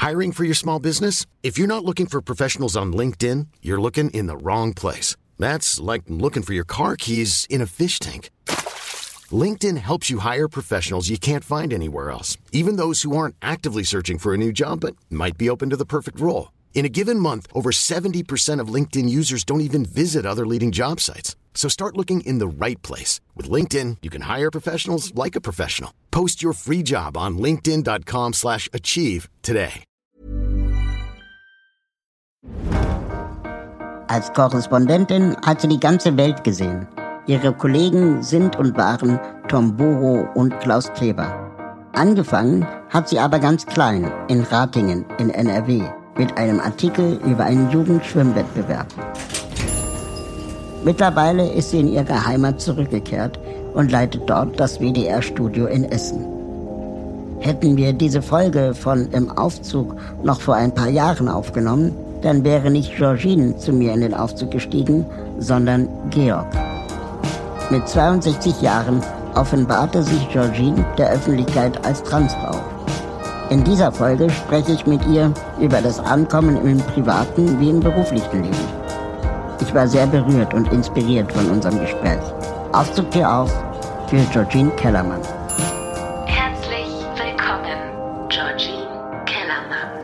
Hiring for your small business? If you're not looking for professionals on LinkedIn, you're looking in the wrong place. That's like looking for your car keys in a fish tank. LinkedIn helps you hire professionals you can't find anywhere else, even those who aren't actively searching for a new job but might be open to the perfect role. In a given month, over 70% of LinkedIn users don't even visit other leading job sites. So start looking in the right place. With LinkedIn, you can hire professionals like a professional. Post your free job on linkedin.com/achieve today. Als Korrespondentin hat sie die ganze Welt gesehen. Ihre Kollegen sind und waren Tom Boro und Klaus Kleber. Angefangen hat sie aber ganz klein in Ratingen in NRW mit einem Artikel über einen Jugendschwimmwettbewerb. Mittlerweile ist sie in ihre Heimat zurückgekehrt und leitet dort das WDR-Studio in Essen. Hätten wir diese Folge von Im Aufzug noch vor ein paar Jahren aufgenommen, dann wäre nicht Georgine zu mir in den Aufzug gestiegen, sondern Georg. Mit 62 Jahren offenbarte sich Georgine der Öffentlichkeit als Transfrau. In dieser Folge spreche ich mit ihr über das Ankommen im privaten wie im beruflichen Leben. Ich war sehr berührt und inspiriert von unserem Gespräch. Aufzugtür auf für Georgine Kellermann. Herzlich willkommen, Georgine Kellermann.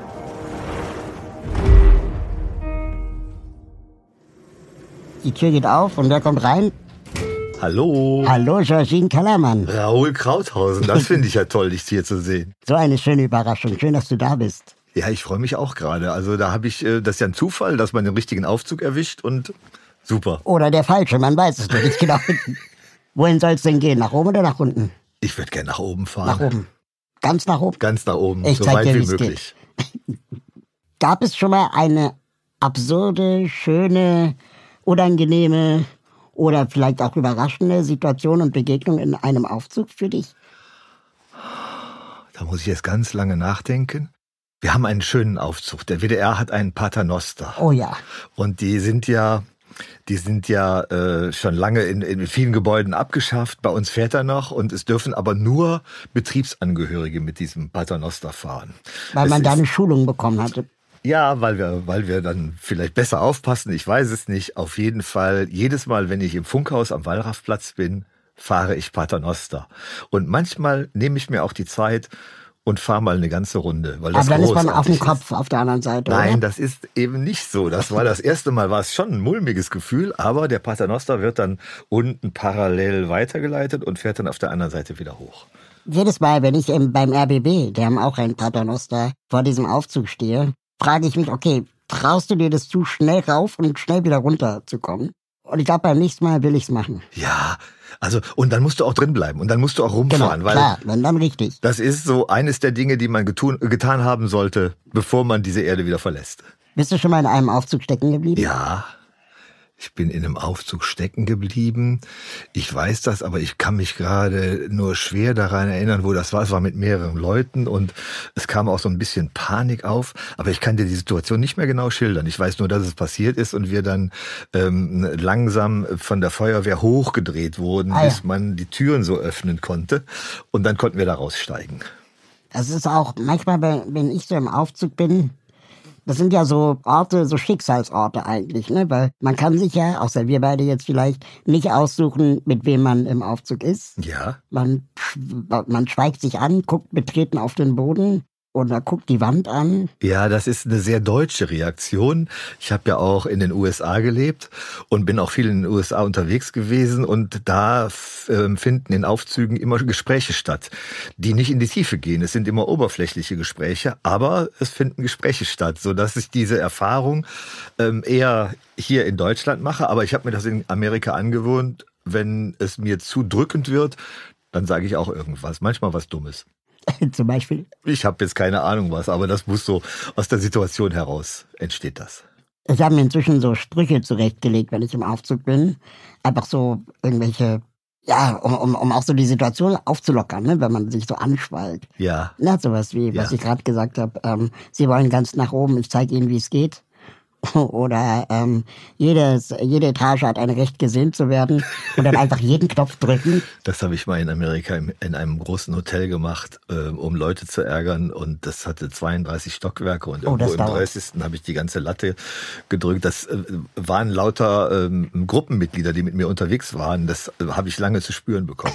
Die Tür geht auf und wer kommt rein? Hallo. Hallo, Georgine Kellermann. Raoul Krauthausen, das finde ich ja toll, dich hier zu sehen. So eine schöne Überraschung. Schön, dass du da bist. Ja, ich freue mich auch gerade. Also da habe ich, das ist ja ein Zufall, dass man den richtigen Aufzug erwischt und super. Oder der falsche, man weiß es nicht genau. Wohin soll es denn gehen? Nach oben oder nach unten? Ich würde gerne nach oben fahren. Nach oben. Ganz nach oben? Ganz nach oben, Ich so zeig weit dir, wie wie's möglich. Gab es schon mal eine absurde, schöne, unangenehme oder vielleicht auch überraschende Situation und Begegnung in einem Aufzug für dich? Da muss ich jetzt ganz lange nachdenken. Wir haben einen schönen Aufzug. Der WDR hat einen Paternoster. Oh ja. Und die sind ja schon lange in vielen Gebäuden abgeschafft. Bei uns fährt er noch und es dürfen aber nur Betriebsangehörige mit diesem Paternoster fahren. Weil man da eine Schulung bekommen hatte. Ja, weil wir dann vielleicht besser aufpassen, ich weiß es nicht. Auf jeden Fall, jedes Mal, wenn ich im Funkhaus am Wallrafplatz bin, fahre ich Paternoster. Und manchmal nehme ich mir auch die Zeit und fahre mal eine ganze Runde. Weil das aber dann ist man auf dem ist. Kopf auf der anderen Seite, Nein, oder? das ist eben nicht so. Das war das erste Mal, war es schon ein mulmiges Gefühl, aber der Paternoster wird dann unten parallel weitergeleitet und fährt dann auf der anderen Seite wieder hoch. Jedes Mal, wenn ich beim RBB, die haben auch einen Paternoster, vor diesem Aufzug stehe, frage ich mich, okay, traust du dir das zu, schnell rauf und schnell wieder runter zu kommen? Und ich glaube, beim nächsten Mal will ich's machen. Ja, also und dann musst du auch drin bleiben und dann musst du auch rumfahren. Genau, weil klar, wenn dann richtig. das ist so eines der Dinge, die man getan haben sollte, bevor man diese Erde wieder verlässt. Bist du schon mal in einem Aufzug stecken geblieben? Ja, ich bin in einem Aufzug stecken geblieben. Ich weiß das, aber ich kann mich gerade nur schwer daran erinnern, wo das war. Es war mit mehreren Leuten und es kam auch so ein bisschen Panik auf. Aber ich kann dir die Situation nicht mehr genau schildern. Ich weiß nur, dass es passiert ist und wir dann langsam von der Feuerwehr hochgedreht wurden, bis man die Türen so öffnen konnte. Und dann konnten wir da raussteigen. Das ist auch, manchmal, wenn ich so im Aufzug bin, das sind ja so Orte, so Schicksalsorte eigentlich, ne? Weil man kann sich ja, außer wir beide jetzt vielleicht, nicht aussuchen, mit wem man im Aufzug ist. Ja. Man schweigt sich an, guckt betreten auf den Boden oder guckt die Wand an. Ja, das ist eine sehr deutsche Reaktion. Ich habe ja auch in den USA gelebt und bin auch viel in den USA unterwegs gewesen und da finden in Aufzügen immer Gespräche statt, die nicht in die Tiefe gehen. Es sind immer oberflächliche Gespräche, aber es finden Gespräche statt, sodass ich diese Erfahrung eher hier in Deutschland mache. Aber ich habe mir das in Amerika angewöhnt, wenn es mir zu drückend wird, dann sage ich auch irgendwas, manchmal was Dummes. Zum Beispiel? Ich habe jetzt keine Ahnung was, aber das muss so aus der Situation heraus entsteht das. Ich habe mir inzwischen so Sprüche zurechtgelegt, wenn ich im Aufzug bin. Einfach so irgendwelche, ja, um auch so die Situation aufzulockern, ne, wenn man sich so anschwallt. Ja. Na, sowas wie, was ich gerade gesagt habe. Sie wollen ganz nach oben, ich zeige Ihnen, wie es geht. Oder jede Etage hat ein Recht, gesehen zu werden und dann einfach jeden Knopf drücken. Das habe ich mal in Amerika in einem großen Hotel gemacht, um Leute zu ärgern. Und das hatte 32 Stockwerke und irgendwo im 30. habe ich die ganze Latte gedrückt. Das waren lauter Gruppenmitglieder, die mit mir unterwegs waren. Das habe ich lange zu spüren bekommen.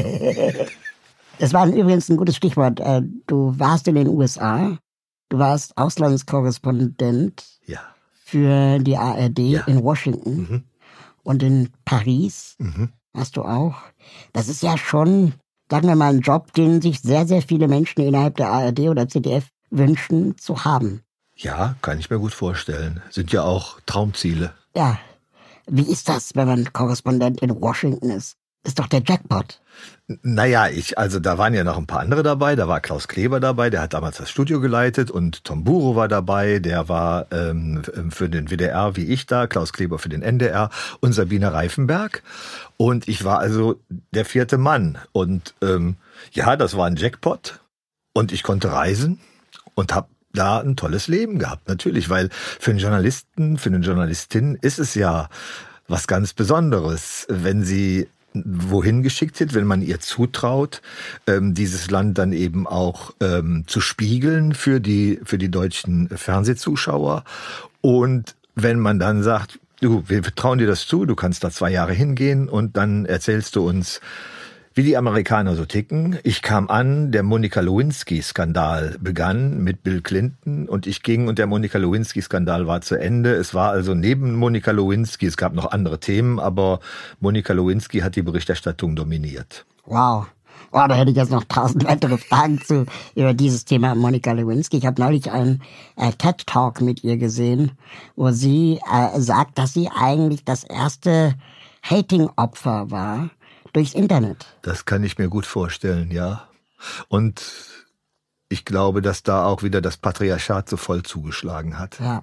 Das war übrigens ein gutes Stichwort. Du warst in den USA, du warst Auslandskorrespondent. Ja. Für die ARD in Washington und in Paris hast du auch. Das ist ja schon, sagen wir mal, ein Job, den sich sehr, sehr viele Menschen innerhalb der ARD oder ZDF wünschen zu haben. Ja, kann ich mir gut vorstellen. Sind ja auch Traumziele. Ja. Wie ist das, wenn man Korrespondent in Washington ist? Ist doch der Jackpot. Naja, da waren ja noch ein paar andere dabei. Da war Klaus Kleber dabei, der hat damals das Studio geleitet, und Tom Buro war dabei, der war für den WDR wie ich da, Klaus Kleber für den NDR und Sabine Reifenberg. Und ich war also der 4. Mann. Und das war ein Jackpot. Und ich konnte reisen und habe da ein tolles Leben gehabt, natürlich, weil für einen Journalisten, für eine Journalistin ist es ja was ganz Besonderes, wenn sie wohin geschickt wird, wenn man ihr zutraut, dieses Land dann eben auch zu spiegeln für die deutschen Fernsehzuschauer. Und wenn man dann sagt, du, wir trauen dir das zu, du kannst da 2 Jahre hingehen und dann erzählst du uns, wie die Amerikaner so ticken. Ich kam an, der Monika-Lewinsky-Skandal begann mit Bill Clinton und ich ging und der Monika-Lewinsky-Skandal war zu Ende. Es war also neben Monika Lewinsky, es gab noch andere Themen, aber Monika Lewinsky hat die Berichterstattung dominiert. Wow. Oh, da hätte ich jetzt noch 1000 weitere Fragen über dieses Thema Monika Lewinsky. Ich habe neulich einen TED-Talk mit ihr gesehen, wo sie sagt, dass sie eigentlich das erste Hating-Opfer war durchs Internet. Das kann ich mir gut vorstellen, ja. Und ich glaube, dass da auch wieder das Patriarchat so voll zugeschlagen hat. Ja,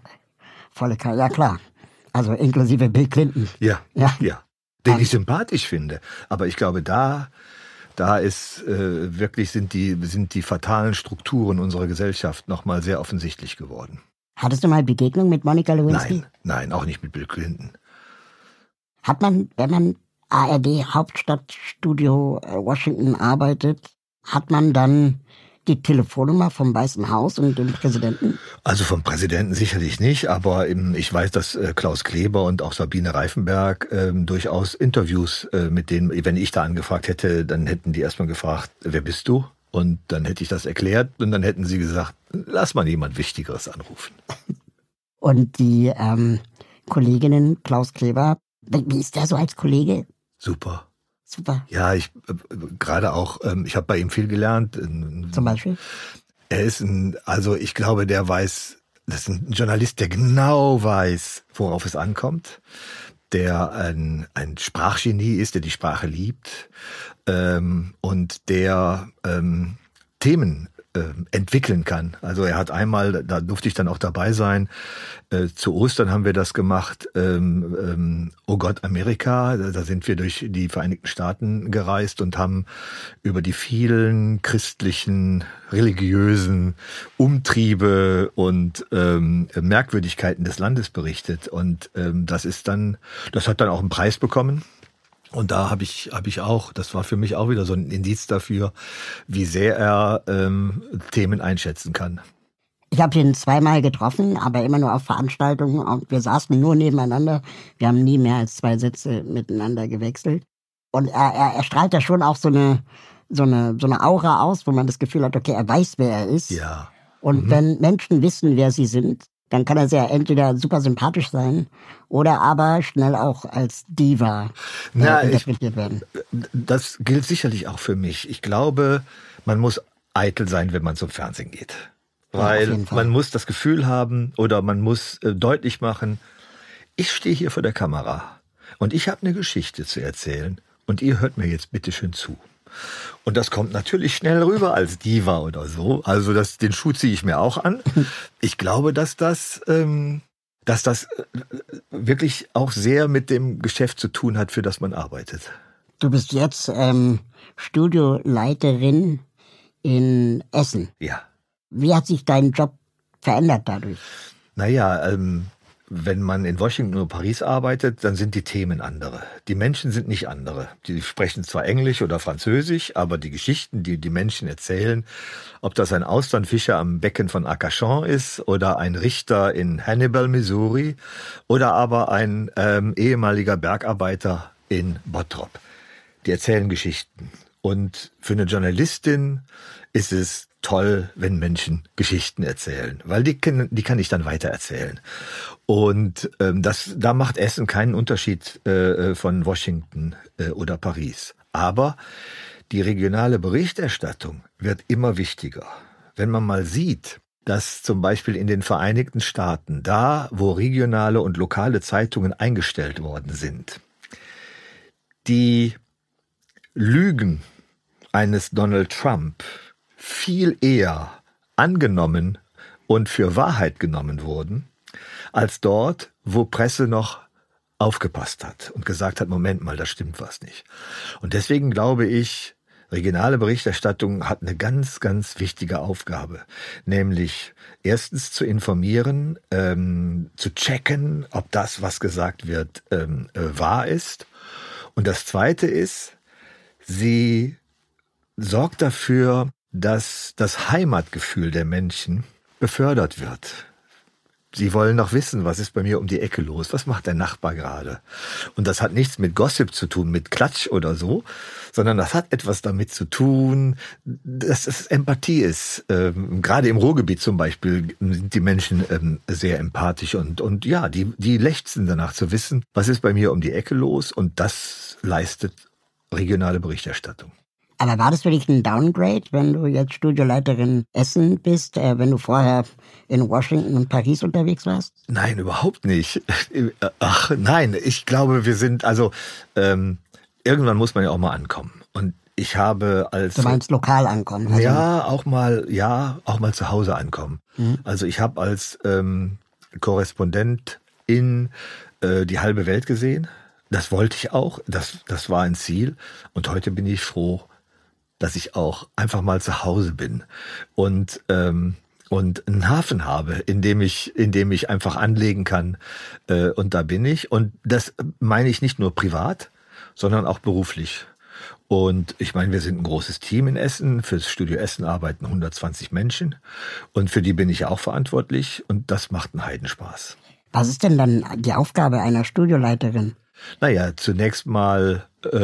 ja klar. Also inklusive Bill Clinton. Ja. Den ich sympathisch finde. Aber ich glaube, da ist wirklich sind die fatalen Strukturen unserer Gesellschaft nochmal sehr offensichtlich geworden. Hattest du mal Begegnung mit Monika Lewinsky? Nein, auch nicht mit Bill Clinton. Hat man, wenn man ARD Hauptstadtstudio Washington arbeitet, hat man dann die Telefonnummer vom Weißen Haus und dem Präsidenten? Also vom Präsidenten sicherlich nicht, aber ich weiß, dass Klaus Kleber und auch Sabine Reifenberg durchaus Interviews mit denen, wenn ich da angefragt hätte, dann hätten die erstmal gefragt, wer bist du? Und dann hätte ich das erklärt und dann hätten sie gesagt, lass mal jemand Wichtigeres anrufen. Und die Kolleginnen, Klaus Kleber, wie ist der so als Kollege? Super. Ja, ich gerade auch, ich habe bei ihm viel gelernt. Zum Beispiel? Er ist ich glaube, das ist ein Journalist, der genau weiß, worauf es ankommt, der ein Sprachgenie ist, der die Sprache liebt und der Themen entwickeln kann. Also er hat einmal, da durfte ich dann auch dabei sein, zu Ostern haben wir das gemacht, Oh Gott, Amerika, da sind wir durch die Vereinigten Staaten gereist und haben über die vielen christlichen, religiösen Umtriebe und Merkwürdigkeiten des Landes berichtet. Und das hat dann auch einen Preis bekommen. Und da habe ich auch, das war für mich auch wieder so ein Indiz dafür, wie sehr er Themen einschätzen kann. Ich habe ihn 2-mal getroffen, aber immer nur auf Veranstaltungen und wir saßen nur nebeneinander. Wir haben nie mehr als 2 Sätze miteinander gewechselt. Und er strahlt da schon auch so eine Aura aus, wo man das Gefühl hat, okay, er weiß, wer er ist. Ja. Und wenn Menschen wissen, wer sie sind, dann kann er sehr entweder super sympathisch sein oder aber schnell auch als Diva interpretiert werden. Das gilt sicherlich auch für mich. Ich glaube, man muss eitel sein, wenn man zum Fernsehen geht. Weil man muss das Gefühl haben oder man muss deutlich machen, ich stehe hier vor der Kamera und ich habe eine Geschichte zu erzählen und ihr hört mir jetzt bitte schön zu. Und das kommt natürlich schnell rüber als Diva oder so. Also den Schuh ziehe ich mir auch an. Ich glaube, dass das wirklich auch sehr mit dem Geschäft zu tun hat, für das man arbeitet. Du bist jetzt Studioleiterin in Essen. Ja. Wie hat sich dein Job verändert dadurch? Naja, wenn man in Washington oder Paris arbeitet, dann sind die Themen andere. Die Menschen sind nicht andere. Die sprechen zwar Englisch oder Französisch, aber die Geschichten, die die Menschen erzählen, ob das ein Austernfischer am Becken von Arcachon ist oder ein Richter in Hannibal, Missouri oder aber ein ehemaliger Bergarbeiter in Bottrop. Die erzählen Geschichten. Und für eine Journalistin ist es toll, wenn Menschen Geschichten erzählen, weil die kann ich dann weitererzählen. Und da macht Essen keinen Unterschied von Washington oder Paris. Aber die regionale Berichterstattung wird immer wichtiger. Wenn man mal sieht, dass zum Beispiel in den Vereinigten Staaten, da wo regionale und lokale Zeitungen eingestellt worden sind, die Lügen eines Donald Trump viel eher angenommen und für Wahrheit genommen wurden, als dort, wo Presse noch aufgepasst hat und gesagt hat, Moment mal, da stimmt was nicht. Und deswegen glaube ich, regionale Berichterstattung hat eine ganz, ganz wichtige Aufgabe, nämlich erstens zu informieren, zu checken, ob das, was gesagt wird, wahr ist. Und das Zweite ist, sie sorgt dafür, dass das Heimatgefühl der Menschen befördert wird. Sie wollen noch wissen, was ist bei mir um die Ecke los? Was macht der Nachbar gerade? Und das hat nichts mit Gossip zu tun, mit Klatsch oder so, sondern das hat etwas damit zu tun, dass es Empathie ist. Gerade im Ruhrgebiet zum Beispiel sind die Menschen sehr empathisch und ja, die lechzen danach zu wissen, was ist bei mir um die Ecke los? Und das leistet regionale Berichterstattung. Aber war das für dich ein Downgrade, wenn du jetzt Studioleiterin Essen bist, wenn du vorher in Washington und Paris unterwegs warst? Nein, überhaupt nicht. Ach nein, ich glaube, wir sind, irgendwann muss man ja auch mal ankommen. Und ich habe als... Du meinst lokal ankommen? Also ja, auch mal zu Hause ankommen. Mhm. Also ich habe als Korrespondent die halbe Welt gesehen. Das wollte ich auch. Das war ein Ziel. Und heute bin ich froh, dass ich auch einfach mal zu Hause bin und einen Hafen habe, in dem ich einfach anlegen kann. Und da bin ich. Und das meine ich nicht nur privat, sondern auch beruflich. Und ich meine, wir sind ein großes Team in Essen. Fürs Studio Essen arbeiten 120 Menschen. Und für die bin ich auch verantwortlich. Und das macht einen Heidenspaß. Was ist denn dann die Aufgabe einer Studioleiterin? Naja, zunächst mal,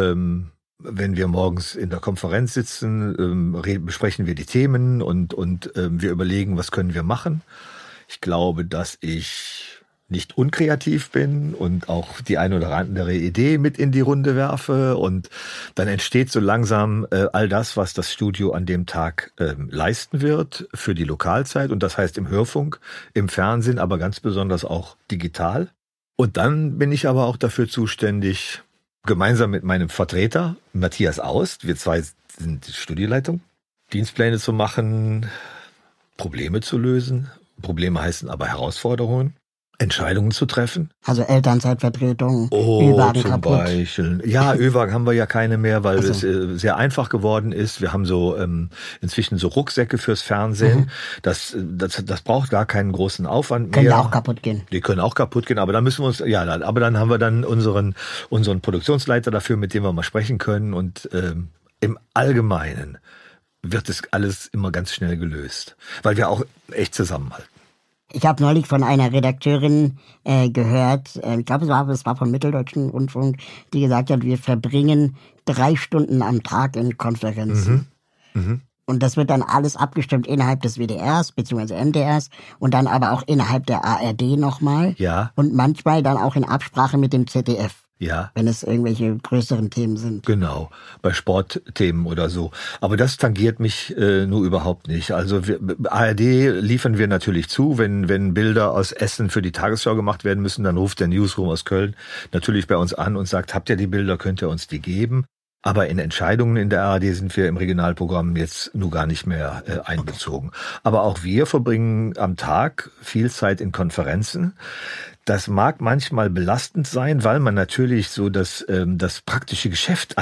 wenn wir morgens in der Konferenz sitzen, besprechen wir die Themen und wir überlegen, was können wir machen. Ich glaube, dass ich nicht unkreativ bin und auch die ein oder andere Idee mit in die Runde werfe. Und dann entsteht so langsam all das, was das Studio an dem Tag leisten wird für die Lokalzeit. Und das heißt im Hörfunk, im Fernsehen, aber ganz besonders auch digital. Und dann bin ich aber auch dafür zuständig, gemeinsam mit meinem Vertreter, Matthias Aust, wir zwei sind Studioleitung, Dienstpläne zu machen, Probleme zu lösen. Probleme heißen aber Herausforderungen. Entscheidungen zu treffen. Also Elternzeitvertretung, Ü-Wagen zum kaputt. Beispiel. Ja, Ü-Wagen haben wir ja keine mehr, weil es sehr einfach geworden ist. Wir haben so inzwischen so Rucksäcke fürs Fernsehen. Mhm. Das braucht gar keinen großen Aufwand mehr. Können ja auch kaputt gehen. Die können auch kaputt gehen, aber dann müssen wir uns, aber dann haben wir dann unseren Produktionsleiter dafür, mit dem wir mal sprechen können. Und im Allgemeinen wird das alles immer ganz schnell gelöst, weil wir auch echt zusammenhalten. Ich habe neulich von einer Redakteurin gehört, ich glaube, es war vom Mitteldeutschen Rundfunk, die gesagt hat, wir verbringen 3 Stunden am Tag in Konferenzen. Mhm. Mhm. Und das wird dann alles abgestimmt innerhalb des WDRs bzw. MDRs und dann aber auch innerhalb der ARD nochmal. Ja. Und manchmal dann auch in Absprache mit dem ZDF. Ja. Wenn es irgendwelche größeren Themen sind. Genau, bei Sportthemen oder so. Aber das tangiert mich nur überhaupt nicht. Also ARD liefern wir natürlich zu, wenn Bilder aus Essen für die Tagesschau gemacht werden müssen, dann ruft der Newsroom aus Köln natürlich bei uns an und sagt, habt ihr die Bilder, könnt ihr uns die geben? Aber in Entscheidungen in der ARD sind wir im Regionalprogramm jetzt nur gar nicht mehr einbezogen. Okay. Aber auch wir verbringen am Tag viel Zeit in Konferenzen. Das mag manchmal belastend sein, weil man natürlich so das praktische Geschäft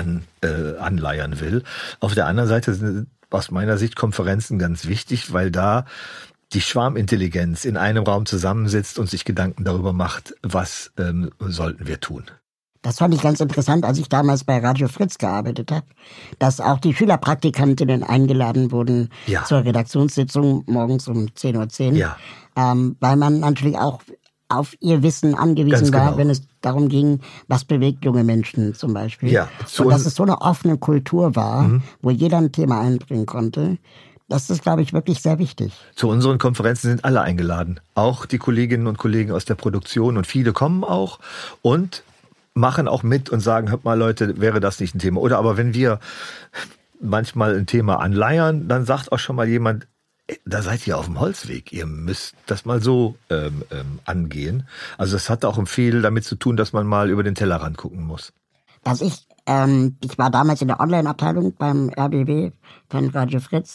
anleiern will. Auf der anderen Seite sind aus meiner Sicht Konferenzen ganz wichtig, weil da die Schwarmintelligenz in einem Raum zusammensitzt und sich Gedanken darüber macht, was sollten wir tun. Das fand ich ganz interessant, als ich damals bei Radio Fritz gearbeitet habe, dass auch die Schülerpraktikantinnen eingeladen wurden zur Redaktionssitzung morgens um 10:10 Uhr. Ja. Weil man natürlich auch auf ihr Wissen angewiesen war, wenn es darum ging, was bewegt junge Menschen zum Beispiel. Ja, und dass es so eine offene Kultur war, wo jeder ein Thema einbringen konnte. Das ist, glaube ich, wirklich sehr wichtig. Zu unseren Konferenzen sind alle eingeladen. Auch die Kolleginnen und Kollegen aus der Produktion. Und viele kommen auch und machen auch mit und sagen, hört mal Leute, wäre das nicht ein Thema? Oder aber wenn wir manchmal ein Thema anleiern, dann sagt auch schon mal jemand, da seid ihr auf dem Holzweg, ihr müsst das mal so angehen. Also es hat auch viel damit zu tun, dass man mal über den Tellerrand gucken muss. Ich war damals in der Online-Abteilung beim RBB von Radio Fritz.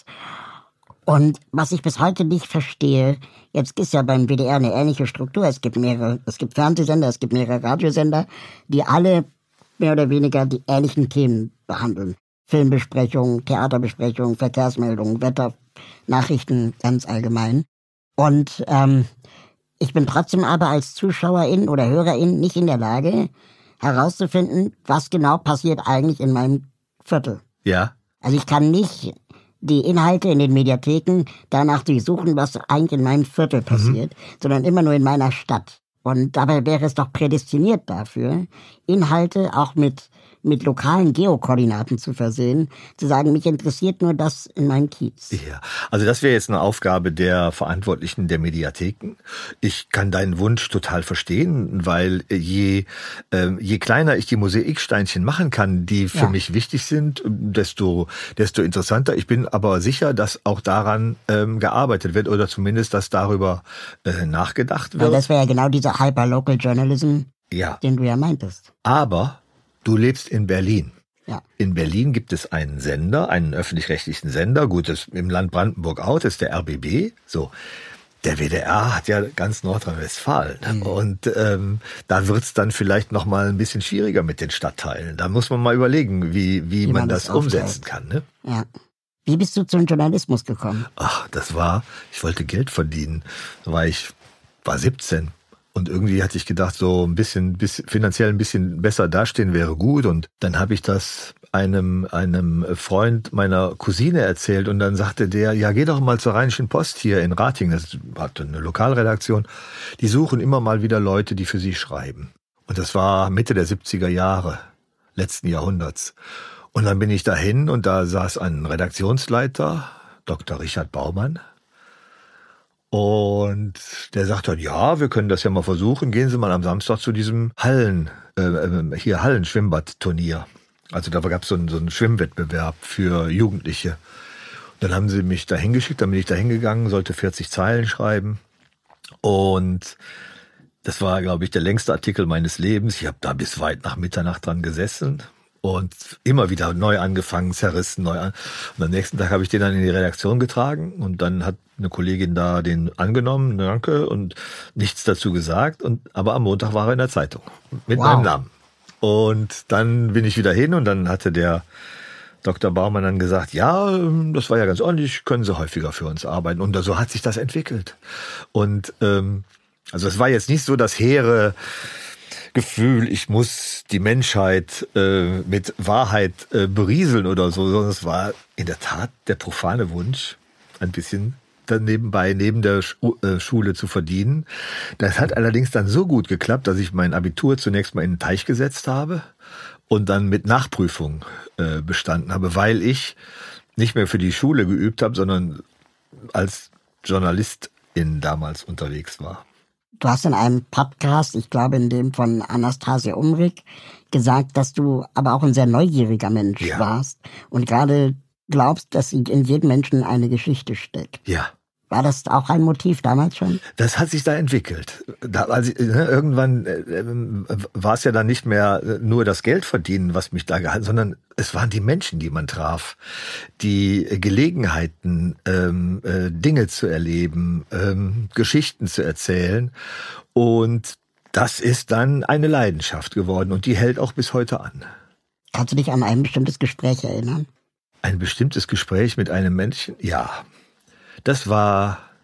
Und was ich bis heute nicht verstehe, jetzt ist ja beim WDR eine ähnliche Struktur. Es gibt Fernsehsender, es gibt mehrere Radiosender, die alle mehr oder weniger die ähnlichen Themen behandeln. Filmbesprechungen, Theaterbesprechungen, Verkehrsmeldungen, Wetternachrichten ganz allgemein. Und ich bin trotzdem aber als Zuschauerin oder Hörerin nicht in der Lage, herauszufinden, was genau passiert eigentlich in meinem Viertel. Ja. Also ich kann nicht die Inhalte in den Mediatheken danach durchsuchen, was eigentlich in meinem Viertel passiert, sondern immer nur in meiner Stadt. Und dabei wäre es doch prädestiniert dafür, Inhalte auch mit lokalen Geokoordinaten zu versehen, zu sagen, mich interessiert nur das in meinem Kiez. Ja, also das wäre jetzt eine Aufgabe der Verantwortlichen der Mediatheken. Ich kann deinen Wunsch total verstehen, weil je kleiner ich die Mosaiksteinchen machen kann, die für mich wichtig sind, desto interessanter. Ich bin aber sicher, dass auch daran gearbeitet wird oder zumindest, dass darüber nachgedacht wird. Weil das wäre ja genau dieser Hyperlocal Journalism, den du ja meintest. Aber du lebst in Berlin. Ja. In Berlin gibt es einen Sender, einen öffentlich-rechtlichen Sender. Gut, das im Land Brandenburg auch, das ist der RBB. So. Der WDR hat ja ganz Nordrhein-Westfalen. Und da wird's dann vielleicht noch mal ein bisschen schwieriger mit den Stadtteilen. Da muss man mal überlegen, wie man das umsetzen kann. Ne? Ja. Wie bist du zum Journalismus gekommen? Ach, ich wollte Geld verdienen. War 17. Und irgendwie hatte ich gedacht, so ein bisschen finanziell ein bisschen besser dastehen wäre gut. Und dann habe ich das einem Freund meiner Cousine erzählt. Und dann sagte der, ja, geh doch mal zur Rheinischen Post hier in Ratingen. Das hat eine Lokalredaktion. Die suchen immer mal wieder Leute, die für sie schreiben. Und das war Mitte der 70er Jahre letzten Jahrhunderts. Und dann bin ich dahin und da saß ein Redaktionsleiter, Dr. Richard Baumann. Und der sagt dann, ja, wir können das ja mal versuchen. Gehen Sie mal am Samstag zu diesem Hallenschwimmbadturnier. Also da gab es so einen Schwimmwettbewerb für Jugendliche. Und dann haben sie mich da hingeschickt, dann bin ich da hingegangen, sollte 40 Zeilen schreiben. Und das war, glaube ich, der längste Artikel meines Lebens. Ich habe da bis weit nach Mitternacht dran gesessen. Und immer wieder neu angefangen, zerrissen, Und am nächsten Tag habe ich den dann in die Redaktion getragen. Und dann hat eine Kollegin da den angenommen, danke, und nichts dazu gesagt. Aber am Montag war er in der Zeitung mit meinem Namen. Und dann bin ich wieder hin und dann hatte der Dr. Baumann dann gesagt, ja, das war ja ganz ordentlich, können Sie häufiger für uns arbeiten. Und so hat sich das entwickelt. Und also es war jetzt nicht so das hehre Gefühl, ich muss die Menschheit mit Wahrheit berieseln oder so, sondern es war in der Tat der profane Wunsch, ein bisschen dann nebenbei, neben der Schule zu verdienen. Das hat allerdings dann so gut geklappt, dass ich mein Abitur zunächst mal in den Teich gesetzt habe und dann mit Nachprüfung bestanden habe, weil ich nicht mehr für die Schule geübt habe, sondern als Journalistin damals unterwegs war. Du hast in einem Podcast, ich glaube in dem von Anastasia Umrig, gesagt, dass du aber auch ein sehr neugieriger Mensch warst und gerade glaubst, dass in jedem Menschen eine Geschichte steckt. Ja. War das auch ein Motiv damals schon? Das hat sich da entwickelt. Irgendwann war es ja dann nicht mehr nur das Geld verdienen, was mich da gehalten, sondern es waren die Menschen, die man traf, die Gelegenheiten, Dinge zu erleben, Geschichten zu erzählen. Und das ist dann eine Leidenschaft geworden und die hält auch bis heute an. Kannst du dich an ein bestimmtes Gespräch erinnern? Ein bestimmtes Gespräch mit einem Menschen? Ja. Das war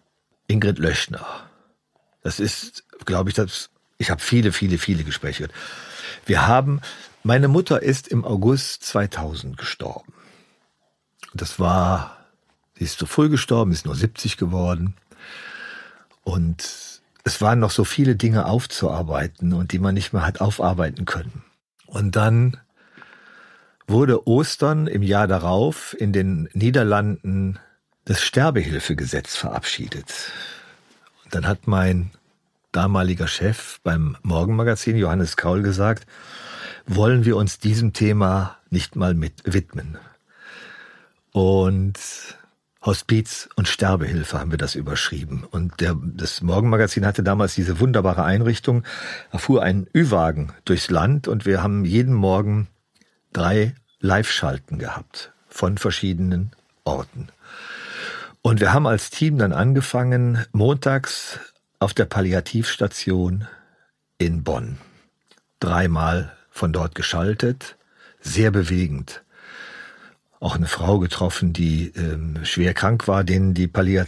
Ingrid Löschner. Das ist, glaube ich, ich habe viele Gespräche gehört. Meine Mutter ist im August 2000 gestorben. Sie ist zu früh gestorben, ist nur 70 geworden. Und es waren noch so viele Dinge aufzuarbeiten und die man nicht mehr hat aufarbeiten können. Und dann wurde Ostern im Jahr darauf in den Niederlanden das Sterbehilfegesetz verabschiedet. Und dann hat mein damaliger Chef beim Morgenmagazin, Johannes Kaul, gesagt, wollen wir uns diesem Thema nicht mal widmen. Und Hospiz und Sterbehilfe haben wir das überschrieben. Und das Morgenmagazin hatte damals diese wunderbare Einrichtung. Da fuhr ein Ü-Wagen durchs Land und wir haben jeden Morgen 3 Live-Schalten gehabt von verschiedenen Orten. Und wir haben als Team dann angefangen, montags auf der Palliativstation in Bonn. 3-mal von dort geschaltet, sehr bewegend. Auch eine Frau getroffen, die schwer krank war, der die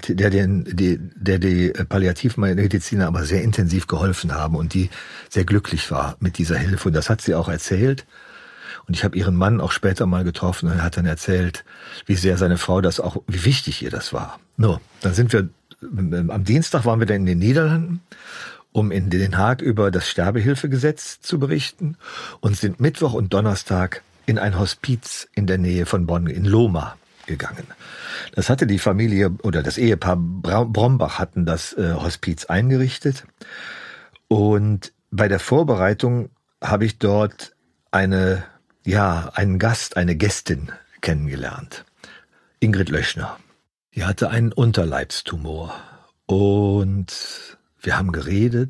Palliativmediziner aber sehr intensiv geholfen haben und die sehr glücklich war mit dieser Hilfe. Und das hat sie auch erzählt. Und ich habe ihren Mann auch später mal getroffen und er hat dann erzählt, wie sehr seine Frau wie wichtig ihr das war. Dann sind wir, am Dienstag waren wir dann in den Niederlanden, um in Den Haag über das Sterbehilfegesetz zu berichten und sind Mittwoch und Donnerstag in ein Hospiz in der Nähe von Bonn, in Lohmar, gegangen. Das hatte die Familie oder das Ehepaar Brombach hatten das Hospiz eingerichtet. Und bei der Vorbereitung habe ich dort einen Gast, eine Gästin kennengelernt. Ingrid Löschner. Die hatte einen Unterleibstumor. Und wir haben geredet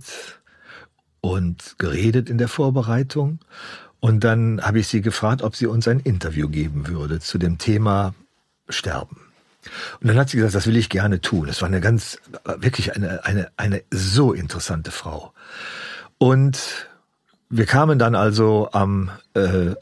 in der Vorbereitung. Und dann habe ich sie gefragt, ob sie uns ein Interview geben würde zu dem Thema Sterben. Und dann hat sie gesagt, das will ich gerne tun. Es war wirklich eine so interessante Frau. Und wir kamen dann also am 3.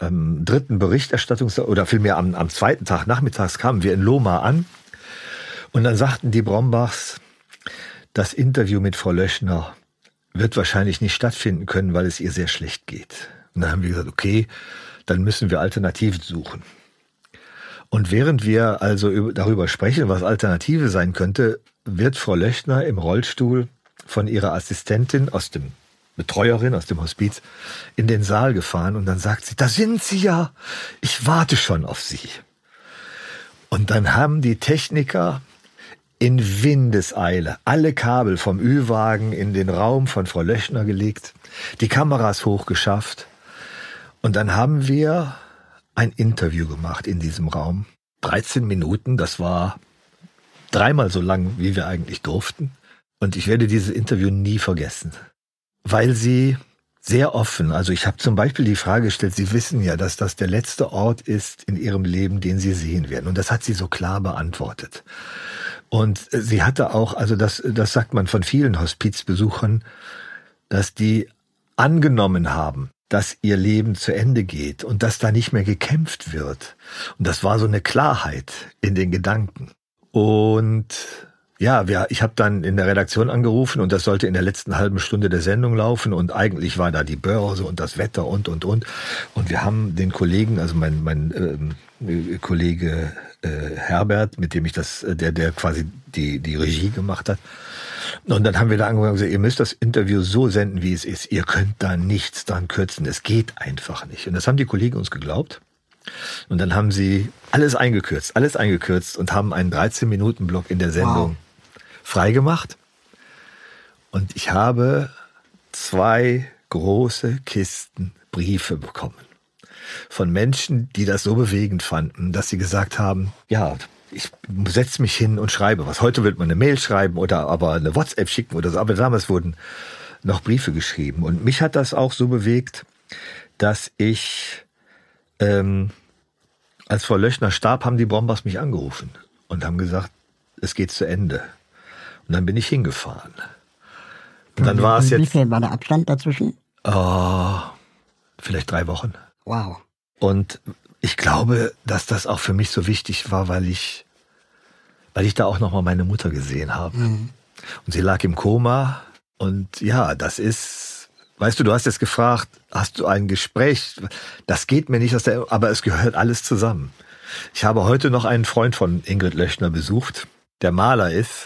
oder vielmehr am 2. Tag nachmittags kamen wir in Lohmar an. Und dann sagten die Brombachs, das Interview mit Frau Löschner wird wahrscheinlich nicht stattfinden können, weil es ihr sehr schlecht geht. Und dann haben wir gesagt, okay, dann müssen wir Alternativen suchen. Und während wir also darüber sprechen, was Alternative sein könnte, wird Frau Löschner im Rollstuhl von ihrer Assistentin Betreuerin aus dem Hospiz in den Saal gefahren und dann sagt sie, da sind Sie ja, ich warte schon auf Sie. Und dann haben die Techniker in Windeseile alle Kabel vom Ü-Wagen in den Raum von Frau Löschner gelegt, die Kameras hochgeschafft. Und dann haben wir ein Interview gemacht in diesem Raum. 13 Minuten, das war 3-mal so lang, wie wir eigentlich durften. Und ich werde dieses Interview nie vergessen, weil sie sehr offen, also ich habe zum Beispiel die Frage gestellt, Sie wissen ja, dass das der letzte Ort ist in Ihrem Leben, den Sie sehen werden. Und das hat sie so klar beantwortet. Und sie hatte auch, also das sagt man von vielen Hospizbesuchern, dass die angenommen haben, dass ihr Leben zu Ende geht und dass da nicht mehr gekämpft wird. Und das war so eine Klarheit in den Gedanken. Und ja, ich habe dann in der Redaktion angerufen und das sollte in der letzten halben Stunde der Sendung laufen und eigentlich war da die Börse und das Wetter und. Und wir haben den Kollegen, also mein Kollege Herbert, mit dem ich der quasi die Regie gemacht hat. Und dann haben wir da angefangen und gesagt, ihr müsst das Interview so senden, wie es ist. Ihr könnt da nichts dran kürzen. Es geht einfach nicht. Und das haben die Kollegen uns geglaubt. Und dann haben sie alles eingekürzt und haben einen 13-Minuten-Block in der Sendung freigemacht. Und ich habe 2 große Kisten Briefe bekommen von Menschen, die das so bewegend fanden, dass sie gesagt haben, ja, ich setze mich hin und schreibe was. Heute wird man eine Mail schreiben oder aber eine WhatsApp schicken oder so. Aber damals wurden noch Briefe geschrieben. Und mich hat das auch so bewegt, dass ich, als Frau Löschner starb, haben die Brombachs mich angerufen und haben gesagt, es geht zu Ende. Und dann bin ich hingefahren. Und dann war es jetzt... Wie viel war der Abstand dazwischen? Vielleicht 3 Wochen. Wow. Und ich glaube, dass das auch für mich so wichtig war, weil ich da auch nochmal meine Mutter gesehen habe. Mhm. Und sie lag im Koma. Und ja, das ist, weißt du hast jetzt gefragt, hast du ein Gespräch? Das geht mir nicht aber es gehört alles zusammen. Ich habe heute noch einen Freund von Ingrid Löchner besucht, der Maler ist.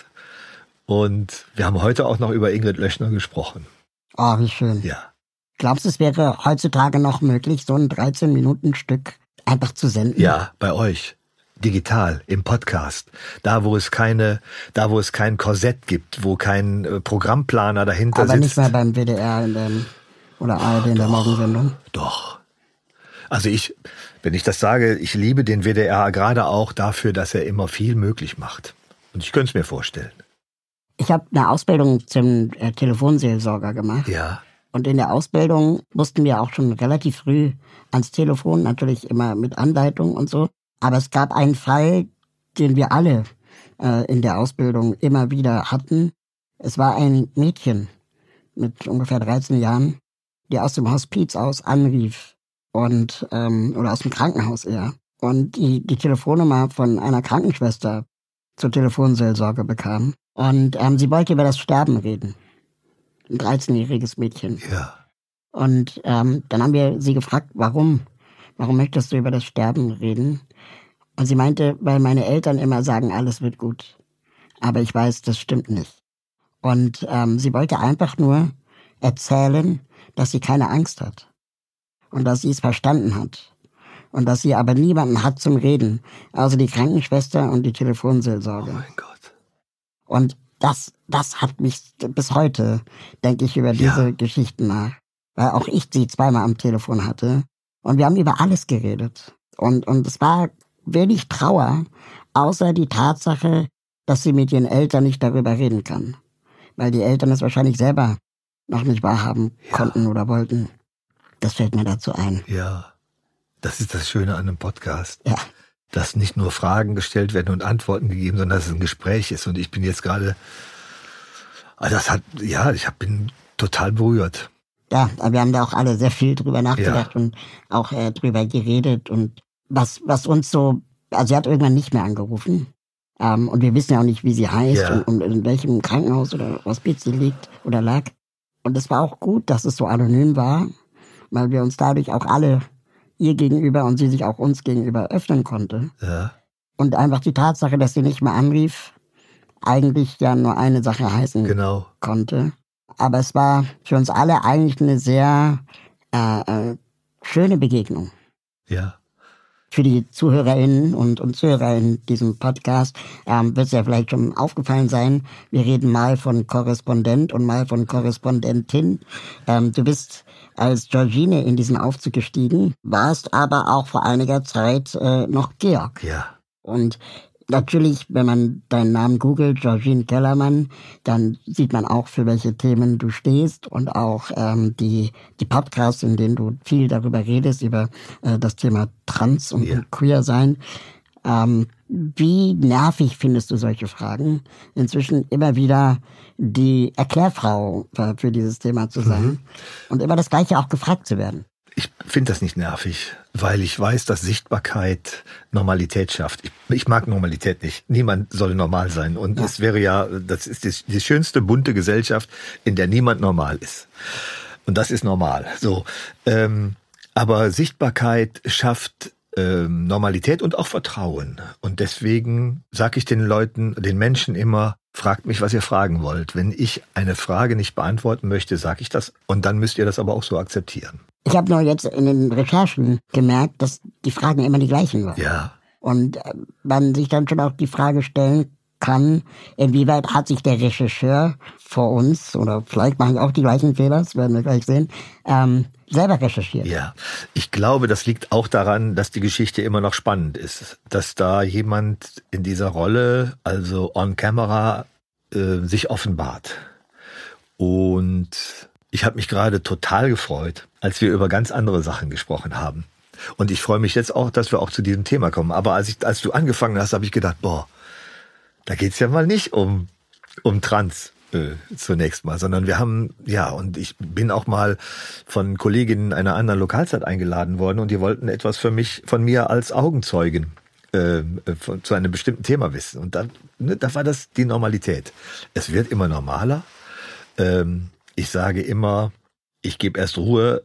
Und wir haben heute auch noch über Ingrid Löchner gesprochen. Oh, wie schön. Ja. Glaubst du, es wäre heutzutage noch möglich, so ein 13-Minuten-Stück einfach zu senden? Ja, bei euch. Digital, im Podcast. Da, wo es kein Korsett gibt, wo kein Programmplaner dahinter sitzt. Aber nicht mehr beim WDR oder ARD in der Morgensendung? Doch. Also wenn ich das sage, ich liebe den WDR gerade auch dafür, dass er immer viel möglich macht. Und ich könnte es mir vorstellen. Ich habe eine Ausbildung zum Telefonseelsorger gemacht. Ja. Und in der Ausbildung mussten wir auch schon relativ früh ans Telefon, natürlich immer mit Anleitung und so. Aber es gab einen Fall, den wir alle in der Ausbildung immer wieder hatten. Es war ein Mädchen mit ungefähr 13 Jahren, die aus dem Hospiz aus anrief und oder aus dem Krankenhaus eher. Und die Telefonnummer von einer Krankenschwester zur Telefonseelsorge bekam. Und sie wollte über das Sterben reden. Ein 13-jähriges Mädchen. Ja. Und dann haben wir sie gefragt, warum? Warum möchtest du über das Sterben reden? Und sie meinte, weil meine Eltern immer sagen, alles wird gut. Aber ich weiß, das stimmt nicht. Und sie wollte einfach nur erzählen, dass sie keine Angst hat. Und dass sie es verstanden hat. Und dass sie aber niemanden hat zum Reden. Also die Krankenschwester und die Telefonseelsorge. Oh mein Gott. Und das hat mich bis heute, denke ich, über diese Geschichten nach. Weil auch ich sie zweimal am Telefon hatte. Und wir haben über alles geredet. Und es war wenig Trauer, außer die Tatsache, dass sie mit ihren Eltern nicht darüber reden kann. Weil die Eltern es wahrscheinlich selber noch nicht wahrhaben konnten oder wollten. Das fällt mir dazu ein. Ja, das ist das Schöne an einem Podcast. Ja. Dass nicht nur Fragen gestellt werden und Antworten gegeben, sondern dass es ein Gespräch ist. Und ich bin jetzt gerade, bin total berührt. Ja, wir haben da auch alle sehr viel drüber nachgedacht und auch drüber geredet. Und was uns so, also sie hat irgendwann nicht mehr angerufen. Und wir wissen ja auch nicht, wie sie heißt und in welchem Krankenhaus oder Hospiz sie liegt oder lag. Und es war auch gut, dass es so anonym war, weil wir uns dadurch auch alle ihr gegenüber und sie sich auch uns gegenüber öffnen konnte. Ja. Und einfach die Tatsache, dass sie nicht mehr anrief, eigentlich ja nur eine Sache heißen konnte. Aber es war für uns alle eigentlich eine sehr schöne Begegnung. Ja. Für die ZuhörerInnen und Zuhörer in diesem Podcast wird es ja vielleicht schon aufgefallen sein, wir reden mal von Korrespondent und mal von Korrespondentin. Du bist als Georgine in diesen Aufzug gestiegen, warst aber auch vor einiger Zeit noch Georg. Ja. Und natürlich, wenn man deinen Namen googelt, Georgine Kellermann, dann sieht man auch, für welche Themen du stehst und auch die Podcasts, in denen du viel darüber redest, über das Thema Trans und Queer sein. Wie nervig findest du solche Fragen? Inzwischen immer wieder die Erklärfrau für dieses Thema zu sein und immer das Gleiche auch gefragt zu werden. Ich finde das nicht nervig, weil ich weiß, dass Sichtbarkeit Normalität schafft. Ich mag Normalität nicht. Niemand soll normal sein. Und es wäre das ist die schönste bunte Gesellschaft, in der niemand normal ist. Und das ist normal. So, aber Sichtbarkeit schafft Normalität und auch Vertrauen. Und deswegen sage ich den Leuten, den Menschen immer, fragt mich, was ihr fragen wollt. Wenn ich eine Frage nicht beantworten möchte, sage ich das. Und dann müsst ihr das aber auch so akzeptieren. Ich habe nur jetzt in den Recherchen gemerkt, dass die Fragen immer die gleichen waren. Ja. Und man sich dann schon auch die Frage stellen kann, inwieweit hat sich der Rechercheur vor uns, oder vielleicht mache ich auch die gleichen Fehler, das werden wir gleich sehen, selber recherchiert. Ja, ich glaube, das liegt auch daran, dass die Geschichte immer noch spannend ist. Dass da jemand in dieser Rolle, also on camera, sich offenbart. Und ich habe mich gerade total gefreut, als wir über ganz andere Sachen gesprochen haben. Und ich freue mich jetzt auch, dass wir auch zu diesem Thema kommen. Aber als du angefangen hast, habe ich gedacht, da geht's ja mal nicht um Trans zunächst mal, sondern wir haben, und ich bin auch mal von Kolleginnen einer anderen Lokalzeit eingeladen worden und die wollten etwas von mir als Augenzeugen zu einem bestimmten Thema wissen. Und da war das die Normalität. Es wird immer normaler. Ich sage immer, ich gebe erst Ruhe,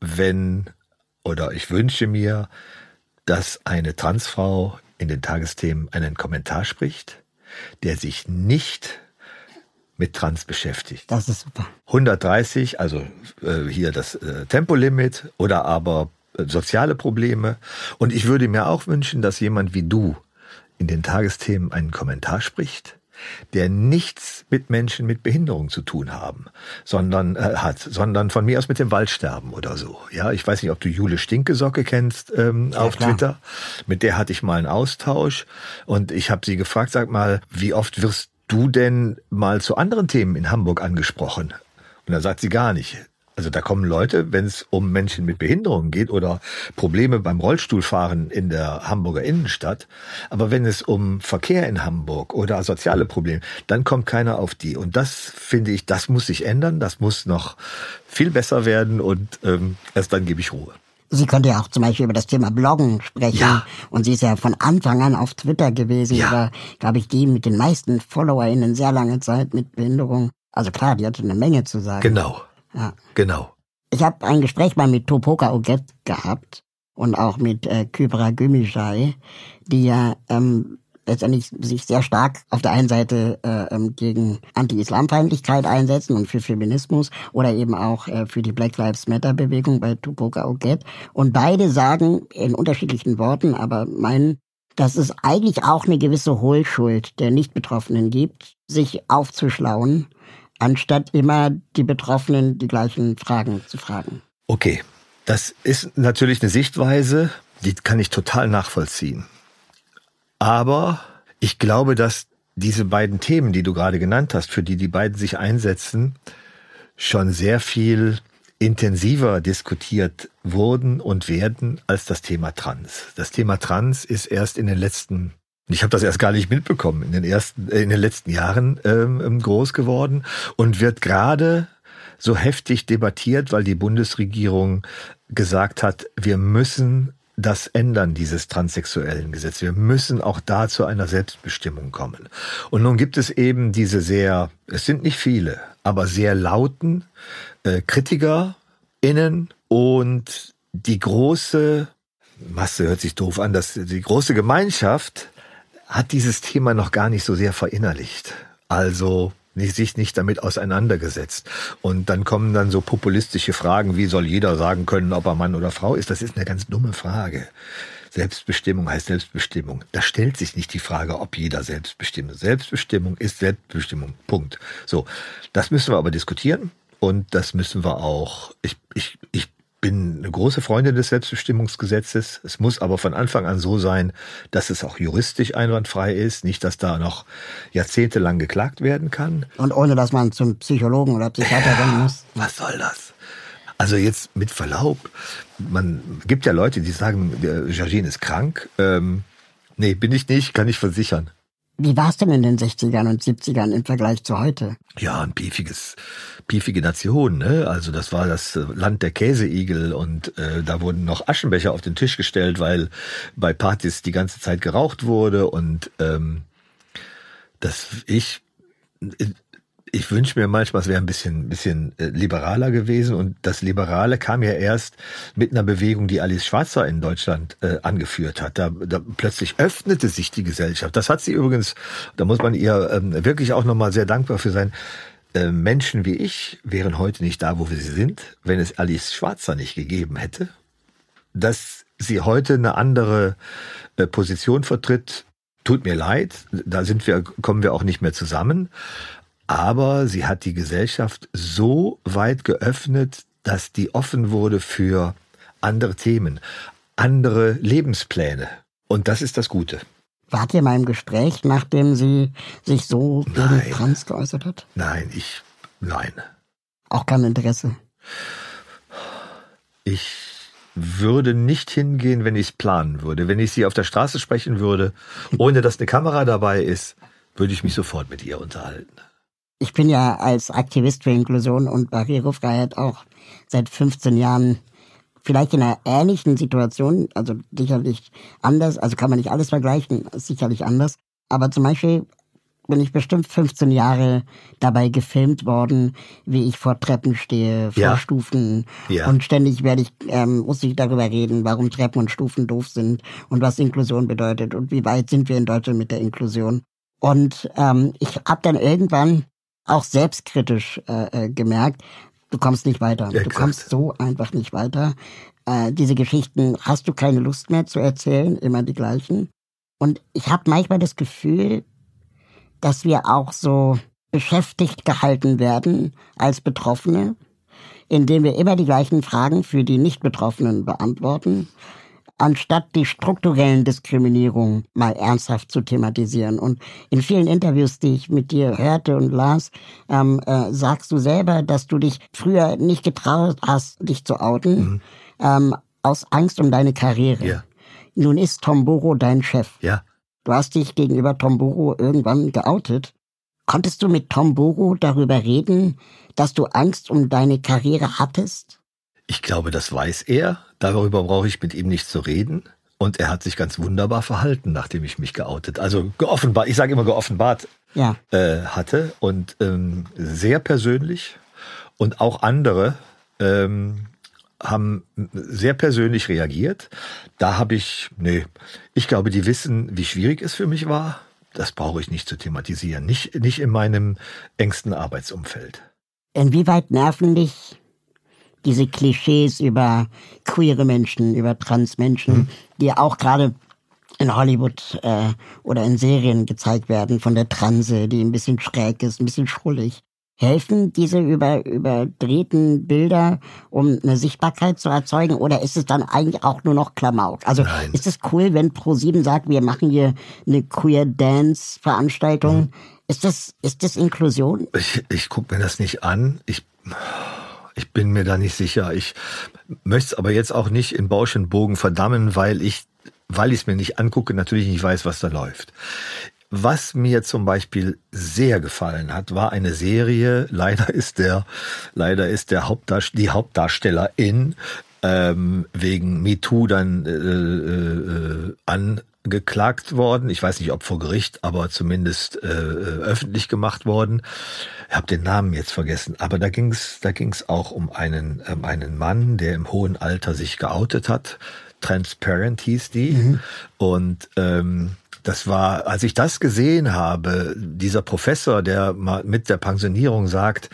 ich wünsche mir, dass eine Transfrau in den Tagesthemen einen Kommentar spricht, der sich nicht mit Trans beschäftigt. Das ist super. 130, also hier das Tempolimit oder aber soziale Probleme. Und ich würde mir auch wünschen, dass jemand wie du in den Tagesthemen einen Kommentar spricht, der nichts mit Menschen mit Behinderung zu tun haben, sondern von mir aus mit dem Waldsterben oder so. Ja, ich weiß nicht, ob du Jule Stinkesocke kennst auf klar. Twitter. Mit der hatte ich mal einen Austausch und ich habe sie gefragt, sag mal, wie oft wirst du denn mal zu anderen Themen in Hamburg angesprochen? Und da sagt sie gar nicht. Also da kommen Leute, wenn es um Menschen mit Behinderungen geht oder Probleme beim Rollstuhlfahren in der Hamburger Innenstadt. Aber wenn es um Verkehr in Hamburg oder soziale Probleme, dann kommt keiner auf die. Und das finde ich, das muss sich ändern. Das muss noch viel besser werden und erst dann gebe ich Ruhe. Sie könnte ja auch zum Beispiel über das Thema Bloggen sprechen. Ja. Und sie ist ja von Anfang an auf Twitter gewesen. Ja. Über, glaube ich, die mit den meisten FollowerInnen sehr lange Zeit mit Behinderung. Also klar, die hatte eine Menge zu sagen. Genau. Ja. Genau. Ich habe ein Gespräch mal mit Tupoka Oget gehabt und auch mit Kübra Gümüşay, die ja letztendlich sich sehr stark auf der einen Seite gegen Anti-Islamfeindlichkeit einsetzen und für Feminismus oder eben auch für die Black Lives Matter Bewegung bei Tupoka Oget. Und beide sagen in unterschiedlichen Worten, aber meinen, dass es eigentlich auch eine gewisse Hohlschuld der Nicht-Betroffenen gibt, sich aufzuschlauen, anstatt immer die Betroffenen die gleichen Fragen zu fragen. Okay, das ist natürlich eine Sichtweise, die kann ich total nachvollziehen. Aber ich glaube, dass diese beiden Themen, die du gerade genannt hast, für die beiden sich einsetzen, schon sehr viel intensiver diskutiert wurden und werden als das Thema Trans. Das Thema Trans ist erst in den letzten, ich habe das erst gar nicht mitbekommen, in den letzten Jahren groß geworden und wird gerade so heftig debattiert, weil die Bundesregierung gesagt hat, wir müssen das ändern, dieses transsexuellen Gesetz. Wir müssen auch da zu einer Selbstbestimmung kommen. Und nun gibt es eben diese es sind nicht viele, aber sehr lauten KritikerInnen und die große Masse, hört sich doof an, die große Gemeinschaft hat dieses Thema noch gar nicht so sehr verinnerlicht. Also sich nicht damit auseinandergesetzt. Und dann kommen dann so populistische Fragen, wie soll jeder sagen können, ob er Mann oder Frau ist? Das ist eine ganz dumme Frage. Selbstbestimmung heißt Selbstbestimmung. Da stellt sich nicht die Frage, ob jeder selbstbestimmt. Selbstbestimmung ist Selbstbestimmung. Punkt. So, das müssen wir aber diskutieren und das müssen wir auch. Ich bin eine große Freundin des Selbstbestimmungsgesetzes. Es muss aber von Anfang an so sein, dass es auch juristisch einwandfrei ist. Nicht, dass da noch jahrzehntelang geklagt werden kann. Und ohne, dass man zum Psychologen oder Psychiater rennen muss. Was soll das? Also jetzt mit Verlaub, man gibt ja Leute, die sagen, Georgine ist krank. Nee, bin ich nicht, kann ich versichern. Wie war es denn in den 60ern und 70ern im Vergleich zu heute? Ja, piefige Nation, ne? Also das war das Land der Käseigel und da wurden noch Aschenbecher auf den Tisch gestellt, weil bei Partys die ganze Zeit geraucht wurde und ich wünsche mir manchmal, es wäre ein bisschen liberaler gewesen und das Liberale kam ja erst mit einer Bewegung, die Alice Schwarzer in Deutschland angeführt hat. Da plötzlich öffnete sich die Gesellschaft. Das hat sie übrigens, da muss man ihr wirklich auch nochmal sehr dankbar für sein. Menschen wie ich wären heute nicht da, wo wir sind, wenn es Alice Schwarzer nicht gegeben hätte. Dass sie heute eine andere Position vertritt, tut mir leid, kommen wir auch nicht mehr zusammen. Aber sie hat die Gesellschaft so weit geöffnet, dass die offen wurde für andere Themen, andere Lebenspläne. Und das ist das Gute. Wart ihr mal im Gespräch, nachdem sie sich so gegen Trans geäußert hat? Nein. Auch kein Interesse? Ich würde nicht hingehen, wenn ich es planen würde. Wenn ich sie auf der Straße sprechen würde, ohne dass eine Kamera dabei ist, würde ich mich sofort mit ihr unterhalten. Ich bin ja als Aktivist für Inklusion und Barrierefreiheit auch seit 15 Jahren vielleicht in einer ähnlichen Situation, also sicherlich anders, also kann man nicht alles vergleichen, ist sicherlich anders. Aber zum Beispiel bin ich bestimmt 15 Jahre dabei gefilmt worden, wie ich vor Treppen stehe, vor Stufen. Ja. Und ständig muss ich darüber reden, warum Treppen und Stufen doof sind und was Inklusion bedeutet und wie weit sind wir in Deutschland mit der Inklusion. Und ich habe dann irgendwann auch selbstkritisch gemerkt, du kommst nicht weiter. Ja, du kommst so einfach nicht weiter. Diese Geschichten hast du keine Lust mehr zu erzählen, immer die gleichen. Und ich habe manchmal das Gefühl, dass wir auch so beschäftigt gehalten werden als Betroffene, indem wir immer die gleichen Fragen für die Nicht-Betroffenen beantworten, anstatt die strukturellen Diskriminierungen mal ernsthaft zu thematisieren. Und in vielen Interviews, die ich mit dir hörte und las, sagst du selber, dass du dich früher nicht getraut hast, dich zu outen, aus Angst um deine Karriere. Ja. Nun ist Tomboro dein Chef. Ja. Du hast dich gegenüber Tomboro irgendwann geoutet. Konntest du mit Tomboro darüber reden, dass du Angst um deine Karriere hattest? Ich glaube, das weiß er. Darüber brauche ich mit ihm nicht zu reden. Und er hat sich ganz wunderbar verhalten, nachdem ich mich geoutet, also geoffenbart, ich sage immer geoffenbart, hatte. Und sehr persönlich. Und auch andere haben sehr persönlich reagiert. Da habe ich glaube, die wissen, wie schwierig es für mich war. Das brauche ich nicht zu thematisieren. Nicht in meinem engsten Arbeitsumfeld. Inwieweit nerven dich diese Klischees über queere Menschen, über Transmenschen, die auch gerade in Hollywood oder in Serien gezeigt werden, von der Transe, die ein bisschen schräg ist, ein bisschen schrullig? Helfen diese überdrehten Bilder, um eine Sichtbarkeit zu erzeugen? Oder ist es dann eigentlich auch nur noch Klamauk? Also Nein. Ist es cool, wenn ProSieben sagt, wir machen hier eine Queer-Dance-Veranstaltung? Ist das Inklusion? Ich gucke mir das nicht an. Ich bin mir da nicht sicher. Ich möchte es aber jetzt auch nicht in Bausch und Bogen verdammen, weil ich es mir nicht angucke, natürlich nicht weiß, was da läuft. Was mir zum Beispiel sehr gefallen hat, war eine Serie, leider ist die Hauptdarstellerin wegen MeToo dann angeklagt worden. Ich weiß nicht, ob vor Gericht, aber zumindest öffentlich gemacht worden. Ich habe den Namen jetzt vergessen, aber da ging's auch um einen Mann, der im hohen Alter sich geoutet hat. Transparent hieß die. Und das war, als ich das gesehen habe, dieser Professor, der mal mit der Pensionierung sagt,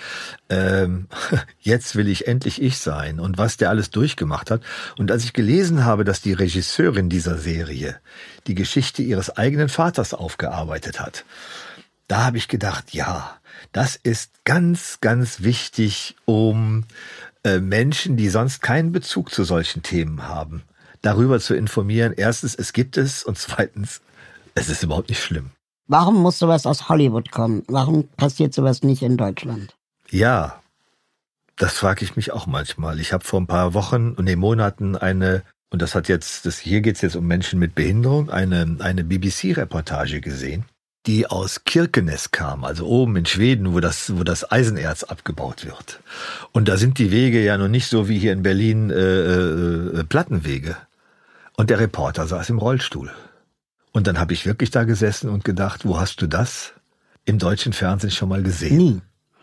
jetzt will ich endlich ich sein und was der alles durchgemacht hat. Und als ich gelesen habe, dass die Regisseurin dieser Serie die Geschichte ihres eigenen Vaters aufgearbeitet hat, da habe ich gedacht, ja, das ist ganz, ganz wichtig, um Menschen, die sonst keinen Bezug zu solchen Themen haben, darüber zu informieren. Erstens, es gibt es und zweitens, es ist überhaupt nicht schlimm. Warum muss sowas aus Hollywood kommen? Warum passiert sowas nicht in Deutschland? Ja, das frage ich mich auch manchmal. Ich habe vor ein paar Monaten hier geht es jetzt um Menschen mit Behinderung, eine BBC-Reportage gesehen, die aus Kirkenes kam, also oben in Schweden, wo das Eisenerz abgebaut wird. Und da sind die Wege ja noch nicht so wie hier in Berlin Plattenwege. Und der Reporter saß im Rollstuhl. Und dann habe ich wirklich da gesessen und gedacht, wo hast du das im deutschen Fernsehen schon mal gesehen? Nie.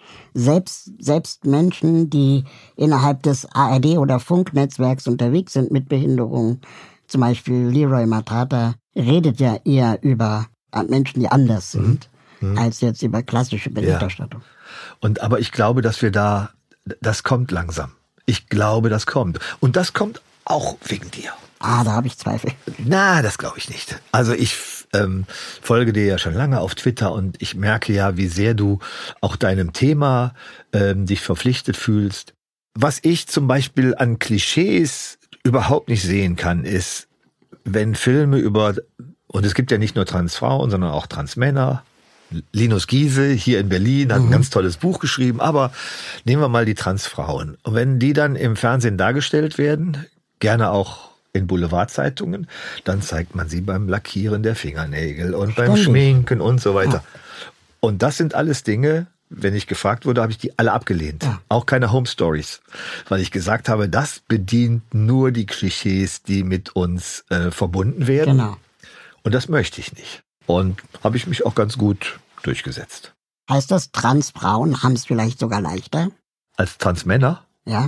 Selbst Menschen, die innerhalb des ARD- oder Funknetzwerks unterwegs sind mit Behinderungen, zum Beispiel Leroy Matata, redet ja eher über Menschen, die anders sind, als jetzt über klassische Berichterstattung. Ja. Aber ich glaube, dass das kommt langsam. Ich glaube, das kommt. Und das kommt auch wegen dir. Da habe ich Zweifel. Na, das glaube ich nicht. Also ich folge dir ja schon lange auf Twitter und ich merke ja, wie sehr du auch deinem Thema dich verpflichtet fühlst. Was ich zum Beispiel an Klischees überhaupt nicht sehen kann, ist, wenn Filme und es gibt ja nicht nur Transfrauen, sondern auch Transmänner. Linus Giese hier in Berlin hat ein ganz tolles Buch geschrieben, aber nehmen wir mal die Transfrauen. Und wenn die dann im Fernsehen dargestellt werden, gerne auch in Boulevardzeitungen, dann zeigt man sie beim Lackieren der Fingernägel und beim Schminken und so weiter. Ja. Und das sind alles Dinge, wenn ich gefragt wurde, habe ich die alle abgelehnt. Ja. Auch keine Home Stories. Weil ich gesagt habe, das bedient nur die Klischees, die mit uns verbunden werden. Genau. Und das möchte ich nicht. Und habe ich mich auch ganz gut durchgesetzt. Heißt das, Transfrauen haben es vielleicht sogar leichter? Als Transmänner? Ja.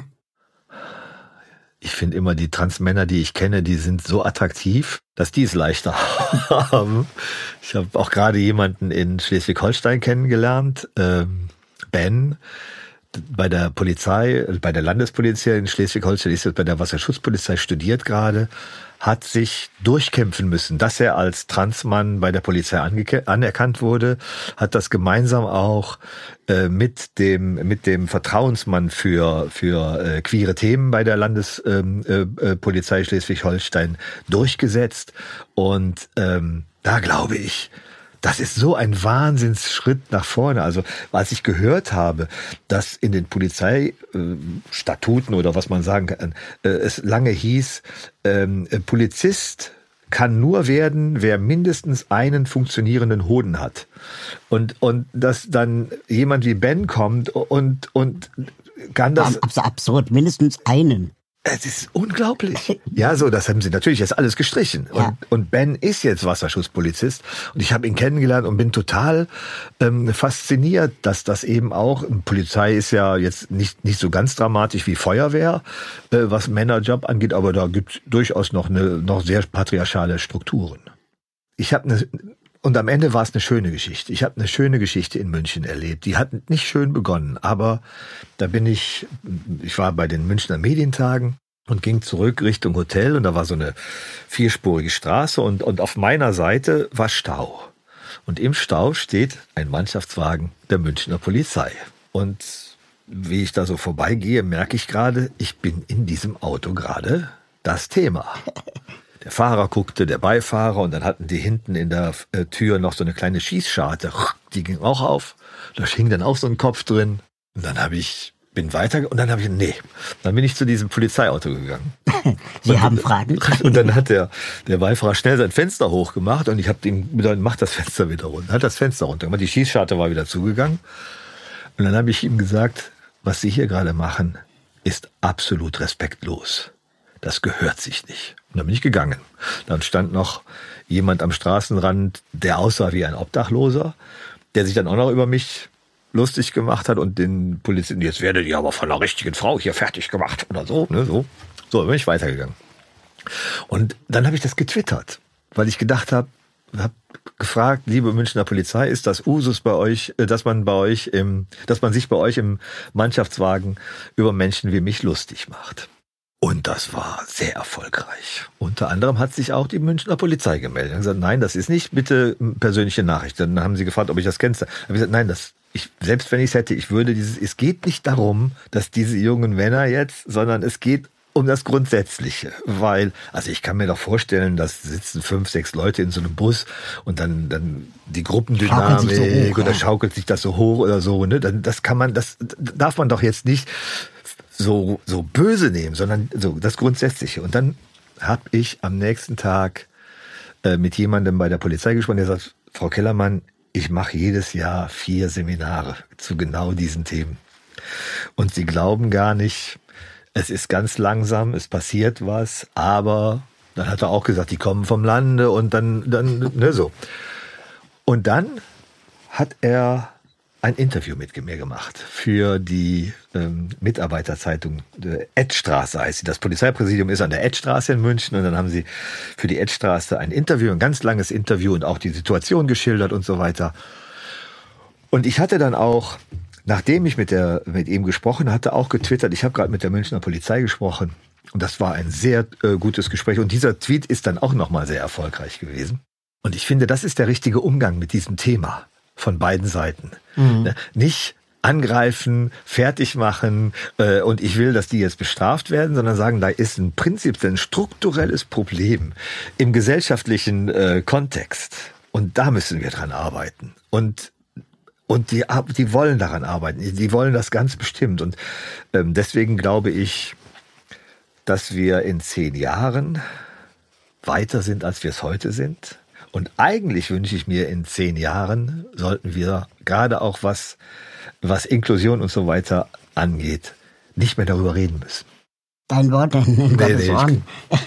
Ich finde immer, die Transmänner, die ich kenne, die sind so attraktiv, dass die es leichter haben. Ich habe auch gerade jemanden in Schleswig-Holstein kennengelernt, Ben, bei der Polizei, bei der Landespolizei in Schleswig-Holstein, ist jetzt bei der Wasserschutzpolizei, studiert gerade, hat sich durchkämpfen müssen, dass er als Transmann bei der Polizei anerkannt wurde, hat das gemeinsam auch mit dem Vertrauensmann für queere Themen bei der Landespolizei Schleswig-Holstein durchgesetzt. Und da glaube ich, das ist so ein Wahnsinnsschritt nach vorne. Also als ich gehört habe, dass in den Polizeistatuten oder was man sagen kann, es lange hieß, Polizist kann nur werden, wer mindestens einen funktionierenden Hoden hat. Und dass dann jemand wie Ben kommt und kann das... Absurd, mindestens einen. Es ist unglaublich. Ja, so, das haben sie natürlich jetzt alles gestrichen. Ja. Und Ben ist jetzt Wasserschutzpolizist und ich habe ihn kennengelernt und bin total fasziniert, dass das eben auch, Polizei ist ja jetzt nicht so ganz dramatisch wie Feuerwehr, was Männerjob angeht, aber da gibt es durchaus noch sehr patriarchale Strukturen. Und am Ende war es eine schöne Geschichte. Ich habe eine schöne Geschichte in München erlebt. Die hat nicht schön begonnen, aber da ich war bei den Münchner Medientagen und ging zurück Richtung Hotel und da war so eine 4-spurige Straße und auf meiner Seite war Stau. Und im Stau steht ein Mannschaftswagen der Münchner Polizei. Und wie ich da so vorbeigehe, merke ich gerade, ich bin in diesem Auto gerade das Thema. Der Fahrer guckte, der Beifahrer, und dann hatten die hinten in der Tür noch so eine kleine Schießscharte. Die ging auch auf. Da hing dann auch so ein Kopf drin. Und dann dann bin ich zu diesem Polizeiauto gegangen. Sie haben Fragen? Und dann hat der Beifahrer schnell sein Fenster hochgemacht und ich habe ihm gesagt, mach das Fenster wieder runter. Hat das Fenster runtergemacht. Die Schießscharte war wieder zugegangen. Und dann habe ich ihm gesagt, was Sie hier gerade machen, ist absolut respektlos. Das gehört sich nicht. Und dann bin ich gegangen. Dann stand noch jemand am Straßenrand, der aussah wie ein Obdachloser, der sich dann auch noch über mich lustig gemacht hat und den Polizisten, jetzt werdet ihr aber von einer richtigen Frau hier fertig gemacht oder so. Ne, so. So, dann bin ich weitergegangen. Und dann habe ich das getwittert, weil ich gedacht habe, gefragt, liebe Münchner Polizei, ist das Usus bei euch, dass man sich bei euch im Mannschaftswagen über Menschen wie mich lustig macht? Und das war sehr erfolgreich. Unter anderem hat sich auch die Münchner Polizei gemeldet und gesagt, nein, das ist nicht bitte persönliche Nachricht. Dann haben sie gefragt, ob ich das kenne. Da habe ich gesagt, nein, selbst wenn ich es hätte, es geht nicht darum, dass diese jungen Männer jetzt, sondern es geht um das Grundsätzliche. Weil, also ich kann mir doch vorstellen, dass sitzen 5, 6 Leute in so einem Bus und dann die Gruppendynamik so hoch, oder schaukelt sich das so hoch oder so, ne? Das darf man doch jetzt nicht so böse nehmen, sondern so das Grundsätzliche. Und dann habe ich am nächsten Tag mit jemandem bei der Polizei gesprochen, der sagt, Frau Kellermann, ich mache jedes Jahr 4 Seminare zu genau diesen Themen. Und Sie glauben gar nicht, es ist ganz langsam, es passiert was, aber dann hat er auch gesagt, die kommen vom Lande und dann ne, so. Und dann hat er ein Interview mit mir gemacht für die Mitarbeiterzeitung Edstraße heißt sie. Das Polizeipräsidium ist an der Edstraße in München und dann haben sie für die Edstraße ein ganz langes Interview und auch die Situation geschildert und so weiter. Und ich hatte dann auch, nachdem ich mit ihm gesprochen hatte, auch getwittert, ich habe gerade mit der Münchner Polizei gesprochen und das war ein sehr gutes Gespräch und dieser Tweet ist dann auch nochmal sehr erfolgreich gewesen. Und ich finde, das ist der richtige Umgang mit diesem Thema von beiden Seiten. Mhm. Nicht angreifen, fertig machen und ich will, dass die jetzt bestraft werden, sondern sagen, da ist ein strukturelles Problem im gesellschaftlichen Kontext und da müssen wir dran arbeiten. Und die wollen daran arbeiten, die wollen das ganz bestimmt und deswegen glaube ich, dass wir in 10 Jahren weiter sind, als wir es heute sind. Und eigentlich wünsche ich mir, in 10 Jahren sollten wir gerade auch was Inklusion und so weiter angeht, nicht mehr darüber reden müssen. Dein Wort in Gottes Ohren.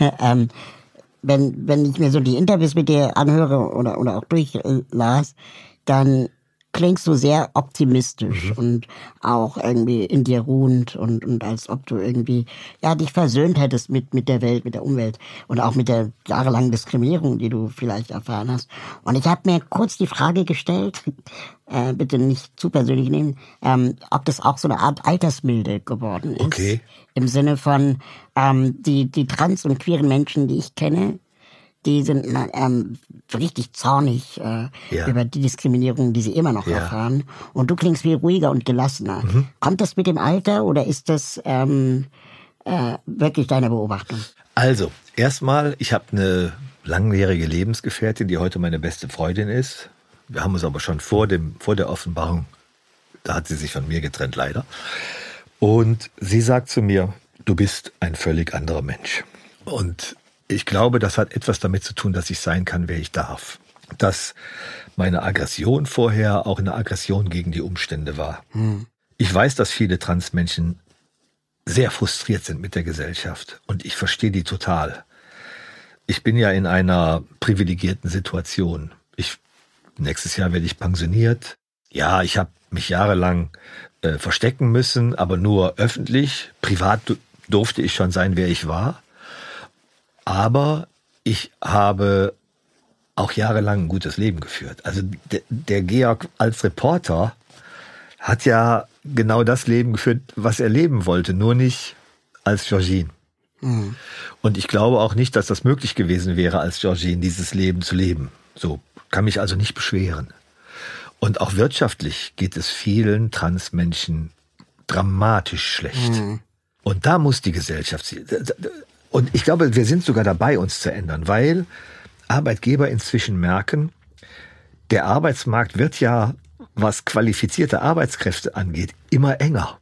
Wenn ich mir so die Interviews mit dir anhöre oder auch durchlas, dann klingst du sehr optimistisch und auch irgendwie in dir ruhend und als ob du irgendwie dich versöhnt hättest mit der Welt, mit der Umwelt und auch mit der jahrelangen Diskriminierung, die du vielleicht erfahren hast. Und ich habe mir kurz die Frage gestellt, bitte nicht zu persönlich nehmen, ob das auch so eine Art Altersmilde geworden ist. Okay. Im Sinne von die trans- und queeren Menschen, die ich kenne, die sind richtig zornig über die Diskriminierung, die sie immer noch erfahren. Und du klingst viel ruhiger und gelassener. Kommt das mit dem Alter oder ist das wirklich deine Beobachtung? Also, erstmal, ich habe eine langjährige Lebensgefährtin, die heute meine beste Freundin ist. Wir haben uns aber schon vor der Offenbarung, da hat sie sich von mir getrennt, leider. Und sie sagt zu mir, du bist ein völlig anderer Mensch. Und ich glaube, das hat etwas damit zu tun, dass ich sein kann, wer ich darf. Dass meine Aggression vorher auch eine Aggression gegen die Umstände war. Ich weiß, dass viele Transmenschen sehr frustriert sind mit der Gesellschaft. Und ich verstehe die total. Ich bin ja in einer privilegierten Situation. Nächstes Jahr werde ich pensioniert. Ja, ich habe mich jahrelang verstecken müssen, aber nur öffentlich. Privat durfte ich schon sein, wer ich war. Aber ich habe auch jahrelang ein gutes Leben geführt. Also der Georg als Reporter hat ja genau das Leben geführt, was er leben wollte, nur nicht als Georgine. Und ich glaube auch nicht, dass das möglich gewesen wäre, als Georgine dieses Leben zu leben. So, kann mich also nicht beschweren. Und auch wirtschaftlich geht es vielen Transmenschen dramatisch schlecht. Und da muss die Gesellschaft... Und ich glaube, wir sind sogar dabei, uns zu ändern, weil Arbeitgeber inzwischen merken, der Arbeitsmarkt wird ja, was qualifizierte Arbeitskräfte angeht, immer enger.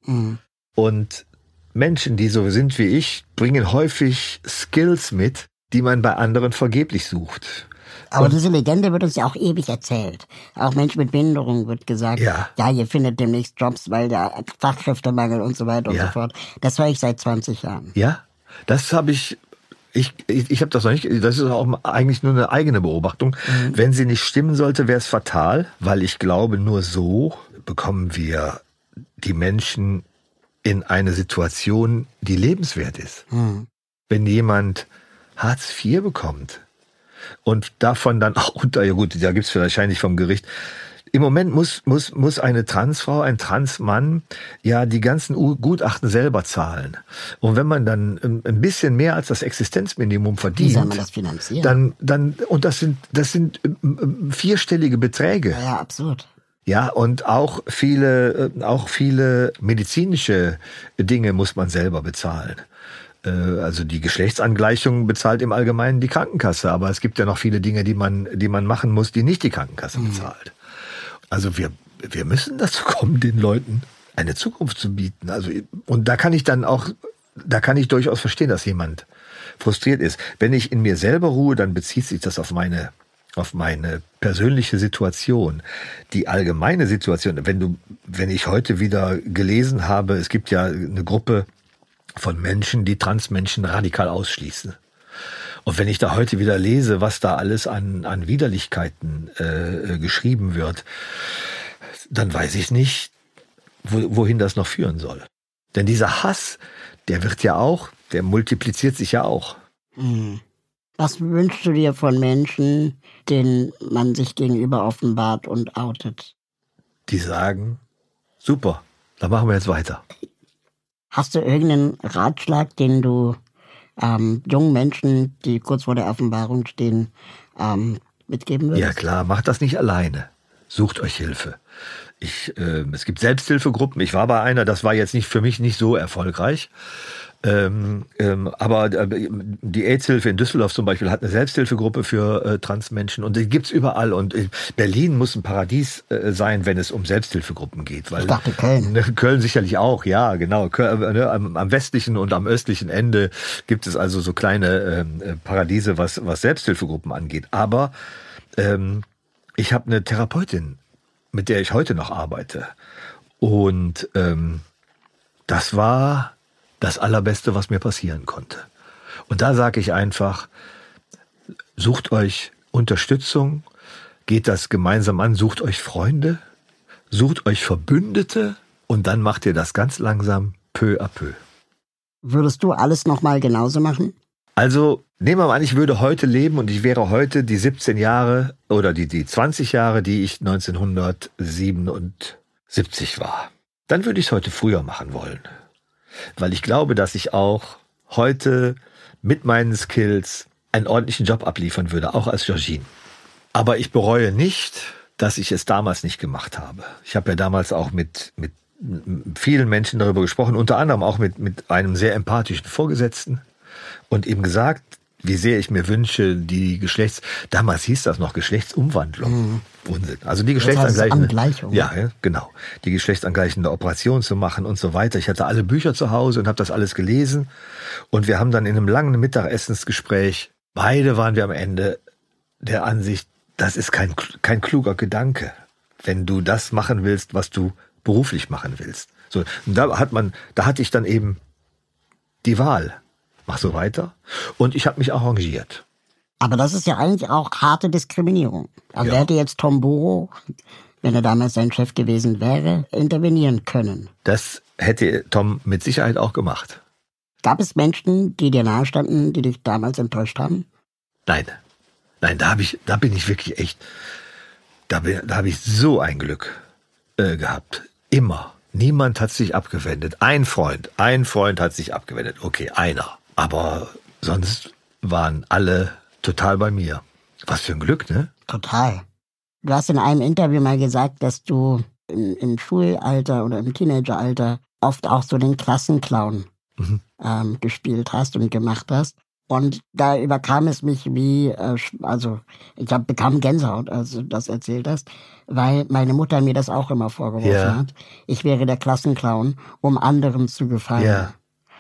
Und Menschen, die so sind wie ich, bringen häufig Skills mit, die man bei anderen vergeblich sucht. Aber diese Legende wird uns ja auch ewig erzählt. Auch Menschen mit Behinderung wird gesagt, ja, ihr findet demnächst Jobs, weil der Fachkräftemangel und so weiter und so fort. Das höre ich seit 20 Jahren. Ja, das habe ich habe das noch nicht, das ist auch eigentlich nur eine eigene Beobachtung. Wenn sie nicht stimmen sollte, wäre es fatal, weil ich glaube, nur so bekommen wir die Menschen in eine Situation, die lebenswert ist. Wenn jemand Hartz IV bekommt und davon dann auch da gibt's wahrscheinlich vom Gericht. Im Moment muss eine Transfrau, ein Transmann ja die ganzen Gutachten selber zahlen. Und wenn man dann ein bisschen mehr als das Existenzminimum verdient, wie soll man das finanzieren? Und das sind vierstellige Beträge. Ja, absurd. Ja, und auch viele medizinische Dinge muss man selber bezahlen. Also die Geschlechtsangleichung bezahlt im Allgemeinen die Krankenkasse, aber es gibt ja noch viele Dinge, die man machen muss, die nicht die Krankenkasse bezahlt. Also wir müssen dazu kommen, den Leuten eine Zukunft zu bieten. Also, und da kann ich durchaus verstehen, dass jemand frustriert ist. Wenn ich in mir selber ruhe, dann bezieht sich das auf meine persönliche Situation. Die allgemeine Situation, wenn ich heute wieder gelesen habe, es gibt ja eine Gruppe von Menschen, die Transmenschen radikal ausschließen. Und wenn ich da heute wieder lese, was da alles an Widerlichkeiten geschrieben wird, dann weiß ich nicht, wohin das noch führen soll. Denn dieser Hass, der multipliziert sich ja auch. Was wünschst du dir von Menschen, denen man sich gegenüber offenbart und outet? Die sagen, super, dann machen wir jetzt weiter. Hast du irgendeinen Ratschlag, den du jungen Menschen, die kurz vor der Offenbarung stehen, mitgeben würdest? Ja klar, macht das nicht alleine. Sucht euch Hilfe. Es gibt Selbsthilfegruppen. Ich war bei einer, das war jetzt für mich nicht so erfolgreich. Aber die AIDS-Hilfe in Düsseldorf zum Beispiel hat eine Selbsthilfegruppe für Transmenschen und die gibt's überall. Und Berlin muss ein Paradies sein, wenn es um Selbsthilfegruppen geht. Weil, ich dachte Köln. Köln sicherlich auch, ja, genau. Am westlichen und am östlichen Ende gibt es also so kleine Paradiese, was Selbsthilfegruppen angeht. Aber ich habe eine Therapeutin, mit der ich heute noch arbeite. Und das war das Allerbeste, was mir passieren konnte. Und da sage ich einfach, sucht euch Unterstützung, geht das gemeinsam an, sucht euch Freunde, sucht euch Verbündete und dann macht ihr das ganz langsam, peu à peu. Würdest du alles nochmal genauso machen? Also, nehmen wir mal an, ich würde heute leben und ich wäre heute die 17 Jahre oder die 20 Jahre, die ich 1977 war. Dann würde ich es heute früher machen wollen. Weil ich glaube, dass ich auch heute mit meinen Skills einen ordentlichen Job abliefern würde, auch als Georgine. Aber ich bereue nicht, dass ich es damals nicht gemacht habe. Ich habe ja damals auch mit vielen Menschen darüber gesprochen, unter anderem auch mit einem sehr empathischen Vorgesetzten und ihm gesagt, wie sehr ich mir wünsche, damals hieß das noch Geschlechtsumwandlung. Unsinn. Also die Geschlechtsangleichung. Ja, genau. Die geschlechtsangleichende Operation zu machen und so weiter. Ich hatte alle Bücher zu Hause und habe das alles gelesen. Und wir haben dann in einem langen Mittagessensgespräch, beide waren wir am Ende der Ansicht, das ist kein kluger Gedanke, wenn du das machen willst, was du beruflich machen willst. So, und da hatte ich dann eben die Wahl. Mach so weiter. Und ich habe mich arrangiert. Aber das ist ja eigentlich auch harte Diskriminierung. Also Ja. hätte jetzt Tom Boro, wenn er damals sein Chef gewesen wäre, intervenieren können. Das hätte Tom mit Sicherheit auch gemacht. Gab es Menschen, die dir nahestanden, die dich damals enttäuscht haben? Nein, da bin ich wirklich echt, da habe ich so ein Glück gehabt. Immer. Niemand hat sich abgewendet. Ein Freund hat sich abgewendet. Okay, einer. Aber sonst waren alle total bei mir. Was für ein Glück, ne? Total. Du hast in einem Interview mal gesagt, dass du im Schulalter oder im Teenageralter oft auch so den Klassenclown gespielt hast und gemacht hast. Und da überkam es mich bekam Gänsehaut, als du das erzählt hast, weil meine Mutter mir das auch immer vorgeworfen hat. Ich wäre der Klassenclown, um anderen zu gefallen. Ja.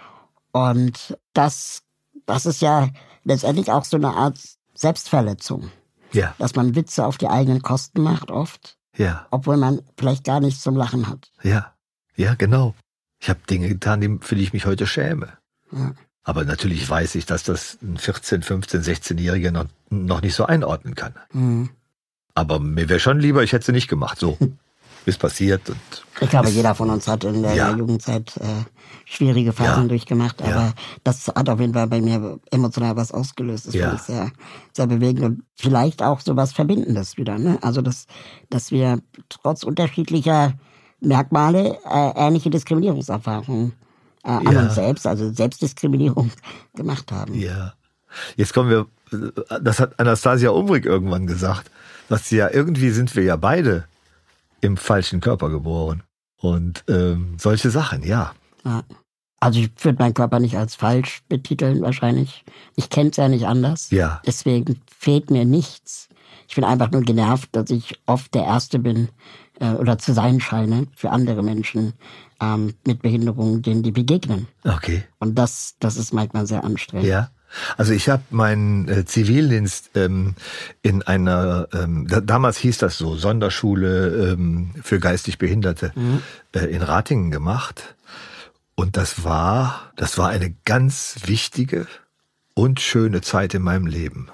Und das ist ja letztendlich auch so eine Art Selbstverletzung. Ja. Dass man Witze auf die eigenen Kosten macht oft, Ja. obwohl man vielleicht gar nichts zum Lachen hat. Ja. Ja, genau. Ich habe Dinge getan, für die ich mich heute schäme. Ja. Aber natürlich weiß ich, dass das ein 14-, 15-, 16-Jähriger noch nicht so einordnen kann. Mhm. Aber mir wäre schon lieber, ich hätte sie nicht gemacht. So, ist passiert. Und Ich glaube, jeder von uns hat in der Jugendzeit schwierige Phasen durchgemacht, aber das hat auf jeden Fall bei mir emotional was ausgelöst. Das fand ich sehr, sehr bewegend und vielleicht auch so was Verbindendes wieder. Ne? Also, dass wir trotz unterschiedlicher Merkmale ähnliche Diskriminierungserfahrungen an uns selbst, also Selbstdiskriminierung gemacht haben. Ja. Jetzt kommen wir, das hat Anastasia Umrig irgendwann gesagt, dass irgendwie sind wir ja beide im falschen Körper geboren. Und solche Sachen, ja. Also ich würde meinen Körper nicht als falsch betiteln wahrscheinlich. Ich kenne es ja nicht anders. Ja. Deswegen fehlt mir nichts. Ich bin einfach nur genervt, dass ich oft der Erste bin oder zu sein scheine für andere Menschen mit Behinderungen, denen die begegnen. Okay. Und das ist manchmal sehr anstrengend. Ja. Also ich habe meinen Zivildienst in einer, damals hieß das so, Sonderschule für geistig Behinderte in Ratingen gemacht. Und das war eine ganz wichtige und schöne Zeit in meinem Leben.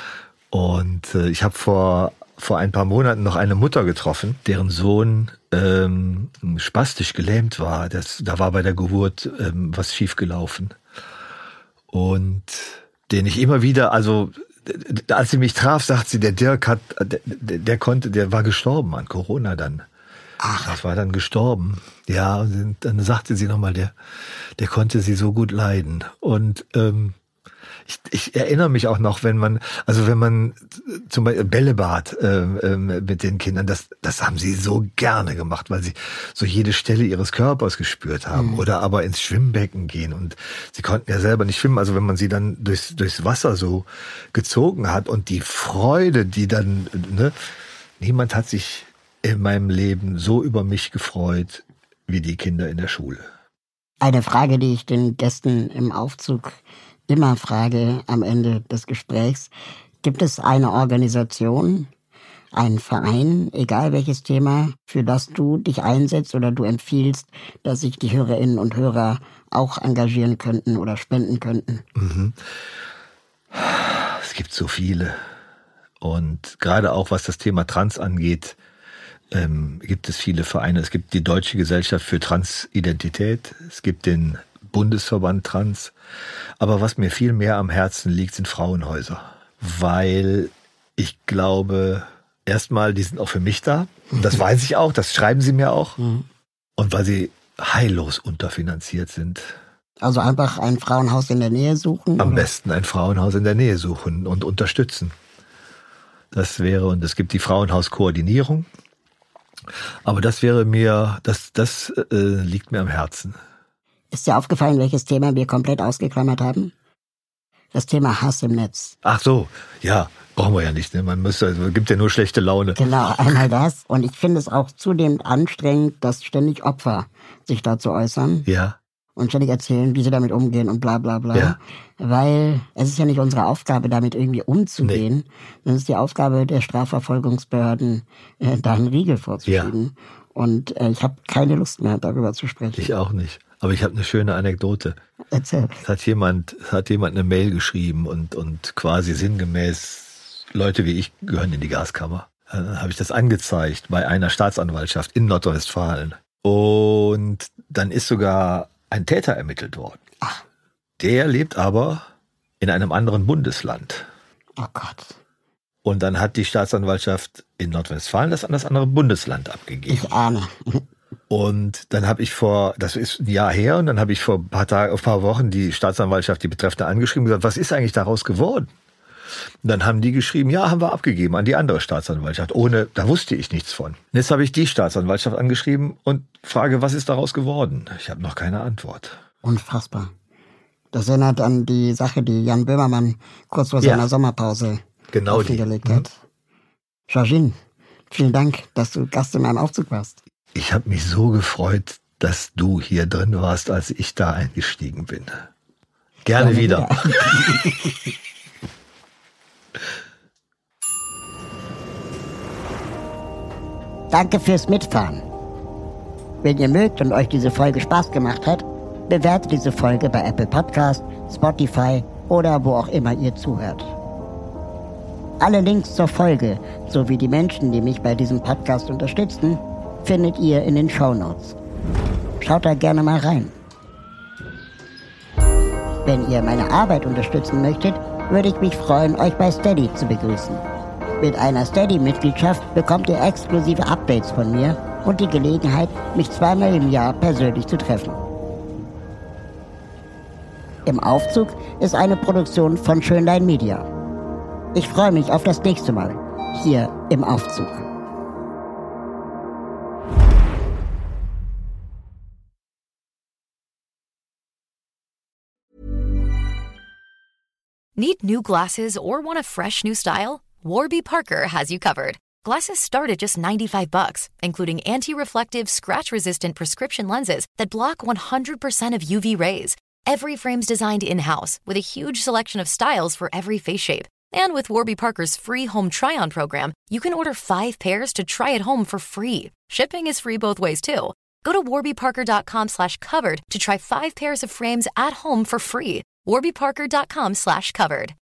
Und ich habe vor ein paar Monaten noch eine Mutter getroffen, deren Sohn spastisch gelähmt war. Da war bei der Geburt was schiefgelaufen. Und den ich immer wieder, also als sie mich traf, sagt sie, der Dirk der war gestorben an Corona dann. Ach. Das war dann gestorben. Ja, und dann sagte sie nochmal, der konnte sie so gut leiden. Und Ich erinnere mich auch noch, wenn man zum Beispiel Bällebad mit den Kindern, das haben sie so gerne gemacht, weil sie so jede Stelle ihres Körpers gespürt haben. Oder aber ins Schwimmbecken gehen und sie konnten ja selber nicht schwimmen. Also wenn man sie dann durchs Wasser so gezogen hat und die Freude, die dann, ne, niemand hat sich in meinem Leben so über mich gefreut wie die Kinder in der Schule. Eine Frage, die ich den Gästen im Aufzug immer frage am Ende des Gesprächs: Gibt es eine Organisation, einen Verein, egal welches Thema, für das du dich einsetzt oder du empfiehlst, dass sich die Hörerinnen und Hörer auch engagieren könnten oder spenden könnten? Es gibt so viele. Und gerade auch was das Thema Trans angeht, gibt es viele Vereine. Es gibt die Deutsche Gesellschaft für Transidentität, es gibt den Bundesverband Trans. Aber was mir viel mehr am Herzen liegt, sind Frauenhäuser. Weil ich glaube, erstmal, die sind auch für mich da. Und das weiß ich auch, das schreiben sie mir auch. Und weil sie heillos unterfinanziert sind. Also einfach ein Frauenhaus in der Nähe suchen? Am besten ein Frauenhaus in der Nähe suchen und unterstützen. Das wäre, und es gibt die Frauenhauskoordinierung. Aber das wäre mir, das liegt mir am Herzen. Ist dir aufgefallen, welches Thema wir komplett ausgeklammert haben? Das Thema Hass im Netz. Ach so, ja, brauchen wir ja nicht. Ne? Gibt ja nur schlechte Laune. Genau, einmal das. Und ich finde es auch zudem anstrengend, dass ständig Opfer sich dazu äußern. Ja. Und ständig erzählen, wie sie damit umgehen und bla bla bla. Ja. Weil es ist ja nicht unsere Aufgabe, damit irgendwie umzugehen. Es ist die Aufgabe der Strafverfolgungsbehörden, da einen Riegel vorzuschieben. Ja. Und ich habe keine Lust mehr, darüber zu sprechen. Ich auch nicht. Aber ich habe eine schöne Anekdote. Erzähl. Es hat jemand eine Mail geschrieben und quasi sinngemäß, Leute wie ich gehören in die Gaskammer. Dann habe ich das angezeigt bei einer Staatsanwaltschaft in Nordrhein-Westfalen. Und dann ist sogar ein Täter ermittelt worden. Ach. Der lebt aber in einem anderen Bundesland. Oh Gott. Und dann hat die Staatsanwaltschaft in Nordrhein-Westfalen das an das andere Bundesland abgegeben. Ich ahne. Und dann habe ich das ist ein Jahr her, und dann habe ich vor ein paar Wochen die Staatsanwaltschaft, die Betreffende, angeschrieben und gesagt, was ist eigentlich daraus geworden? Und dann haben die geschrieben, ja, haben wir abgegeben an die andere Staatsanwaltschaft. Da wusste ich nichts von. Und jetzt habe ich die Staatsanwaltschaft angeschrieben und frage, was ist daraus geworden? Ich habe noch keine Antwort. Unfassbar. Das erinnert an die Sache, die Jan Böhmermann kurz vor seiner Sommerpause offengelegt hat. Georgine, vielen Dank, dass du Gast in meinem Aufzug warst. Ich habe mich so gefreut, dass du hier drin warst, als ich da eingestiegen bin. Gerne wieder. Danke fürs Mitfahren. Wenn ihr mögt und euch diese Folge Spaß gemacht hat, bewertet diese Folge bei Apple Podcast, Spotify oder wo auch immer ihr zuhört. Alle Links zur Folge sowie die Menschen, die mich bei diesem Podcast unterstützen, findet ihr in den Shownotes. Schaut da gerne mal rein. Wenn ihr meine Arbeit unterstützen möchtet, würde ich mich freuen, euch bei Steady zu begrüßen. Mit einer Steady-Mitgliedschaft bekommt ihr exklusive Updates von mir und die Gelegenheit, mich 2-mal im Jahr persönlich zu treffen. Im Aufzug ist eine Produktion von Schönlein Media. Ich freue mich auf das nächste Mal hier im Aufzug. Need new glasses or want a fresh new style? Warby Parker has you covered. Glasses start at just $95, including anti-reflective, scratch-resistant prescription lenses that block 100% of UV rays. Every frame's designed in-house with a huge selection of styles for every face shape. And with Warby Parker's free home try-on program, you can order 5 pairs to try at home for free. Shipping is free both ways, too. Go to warbyparker.com/covered to try 5 pairs of frames at home for free. warbyparker.com/covered.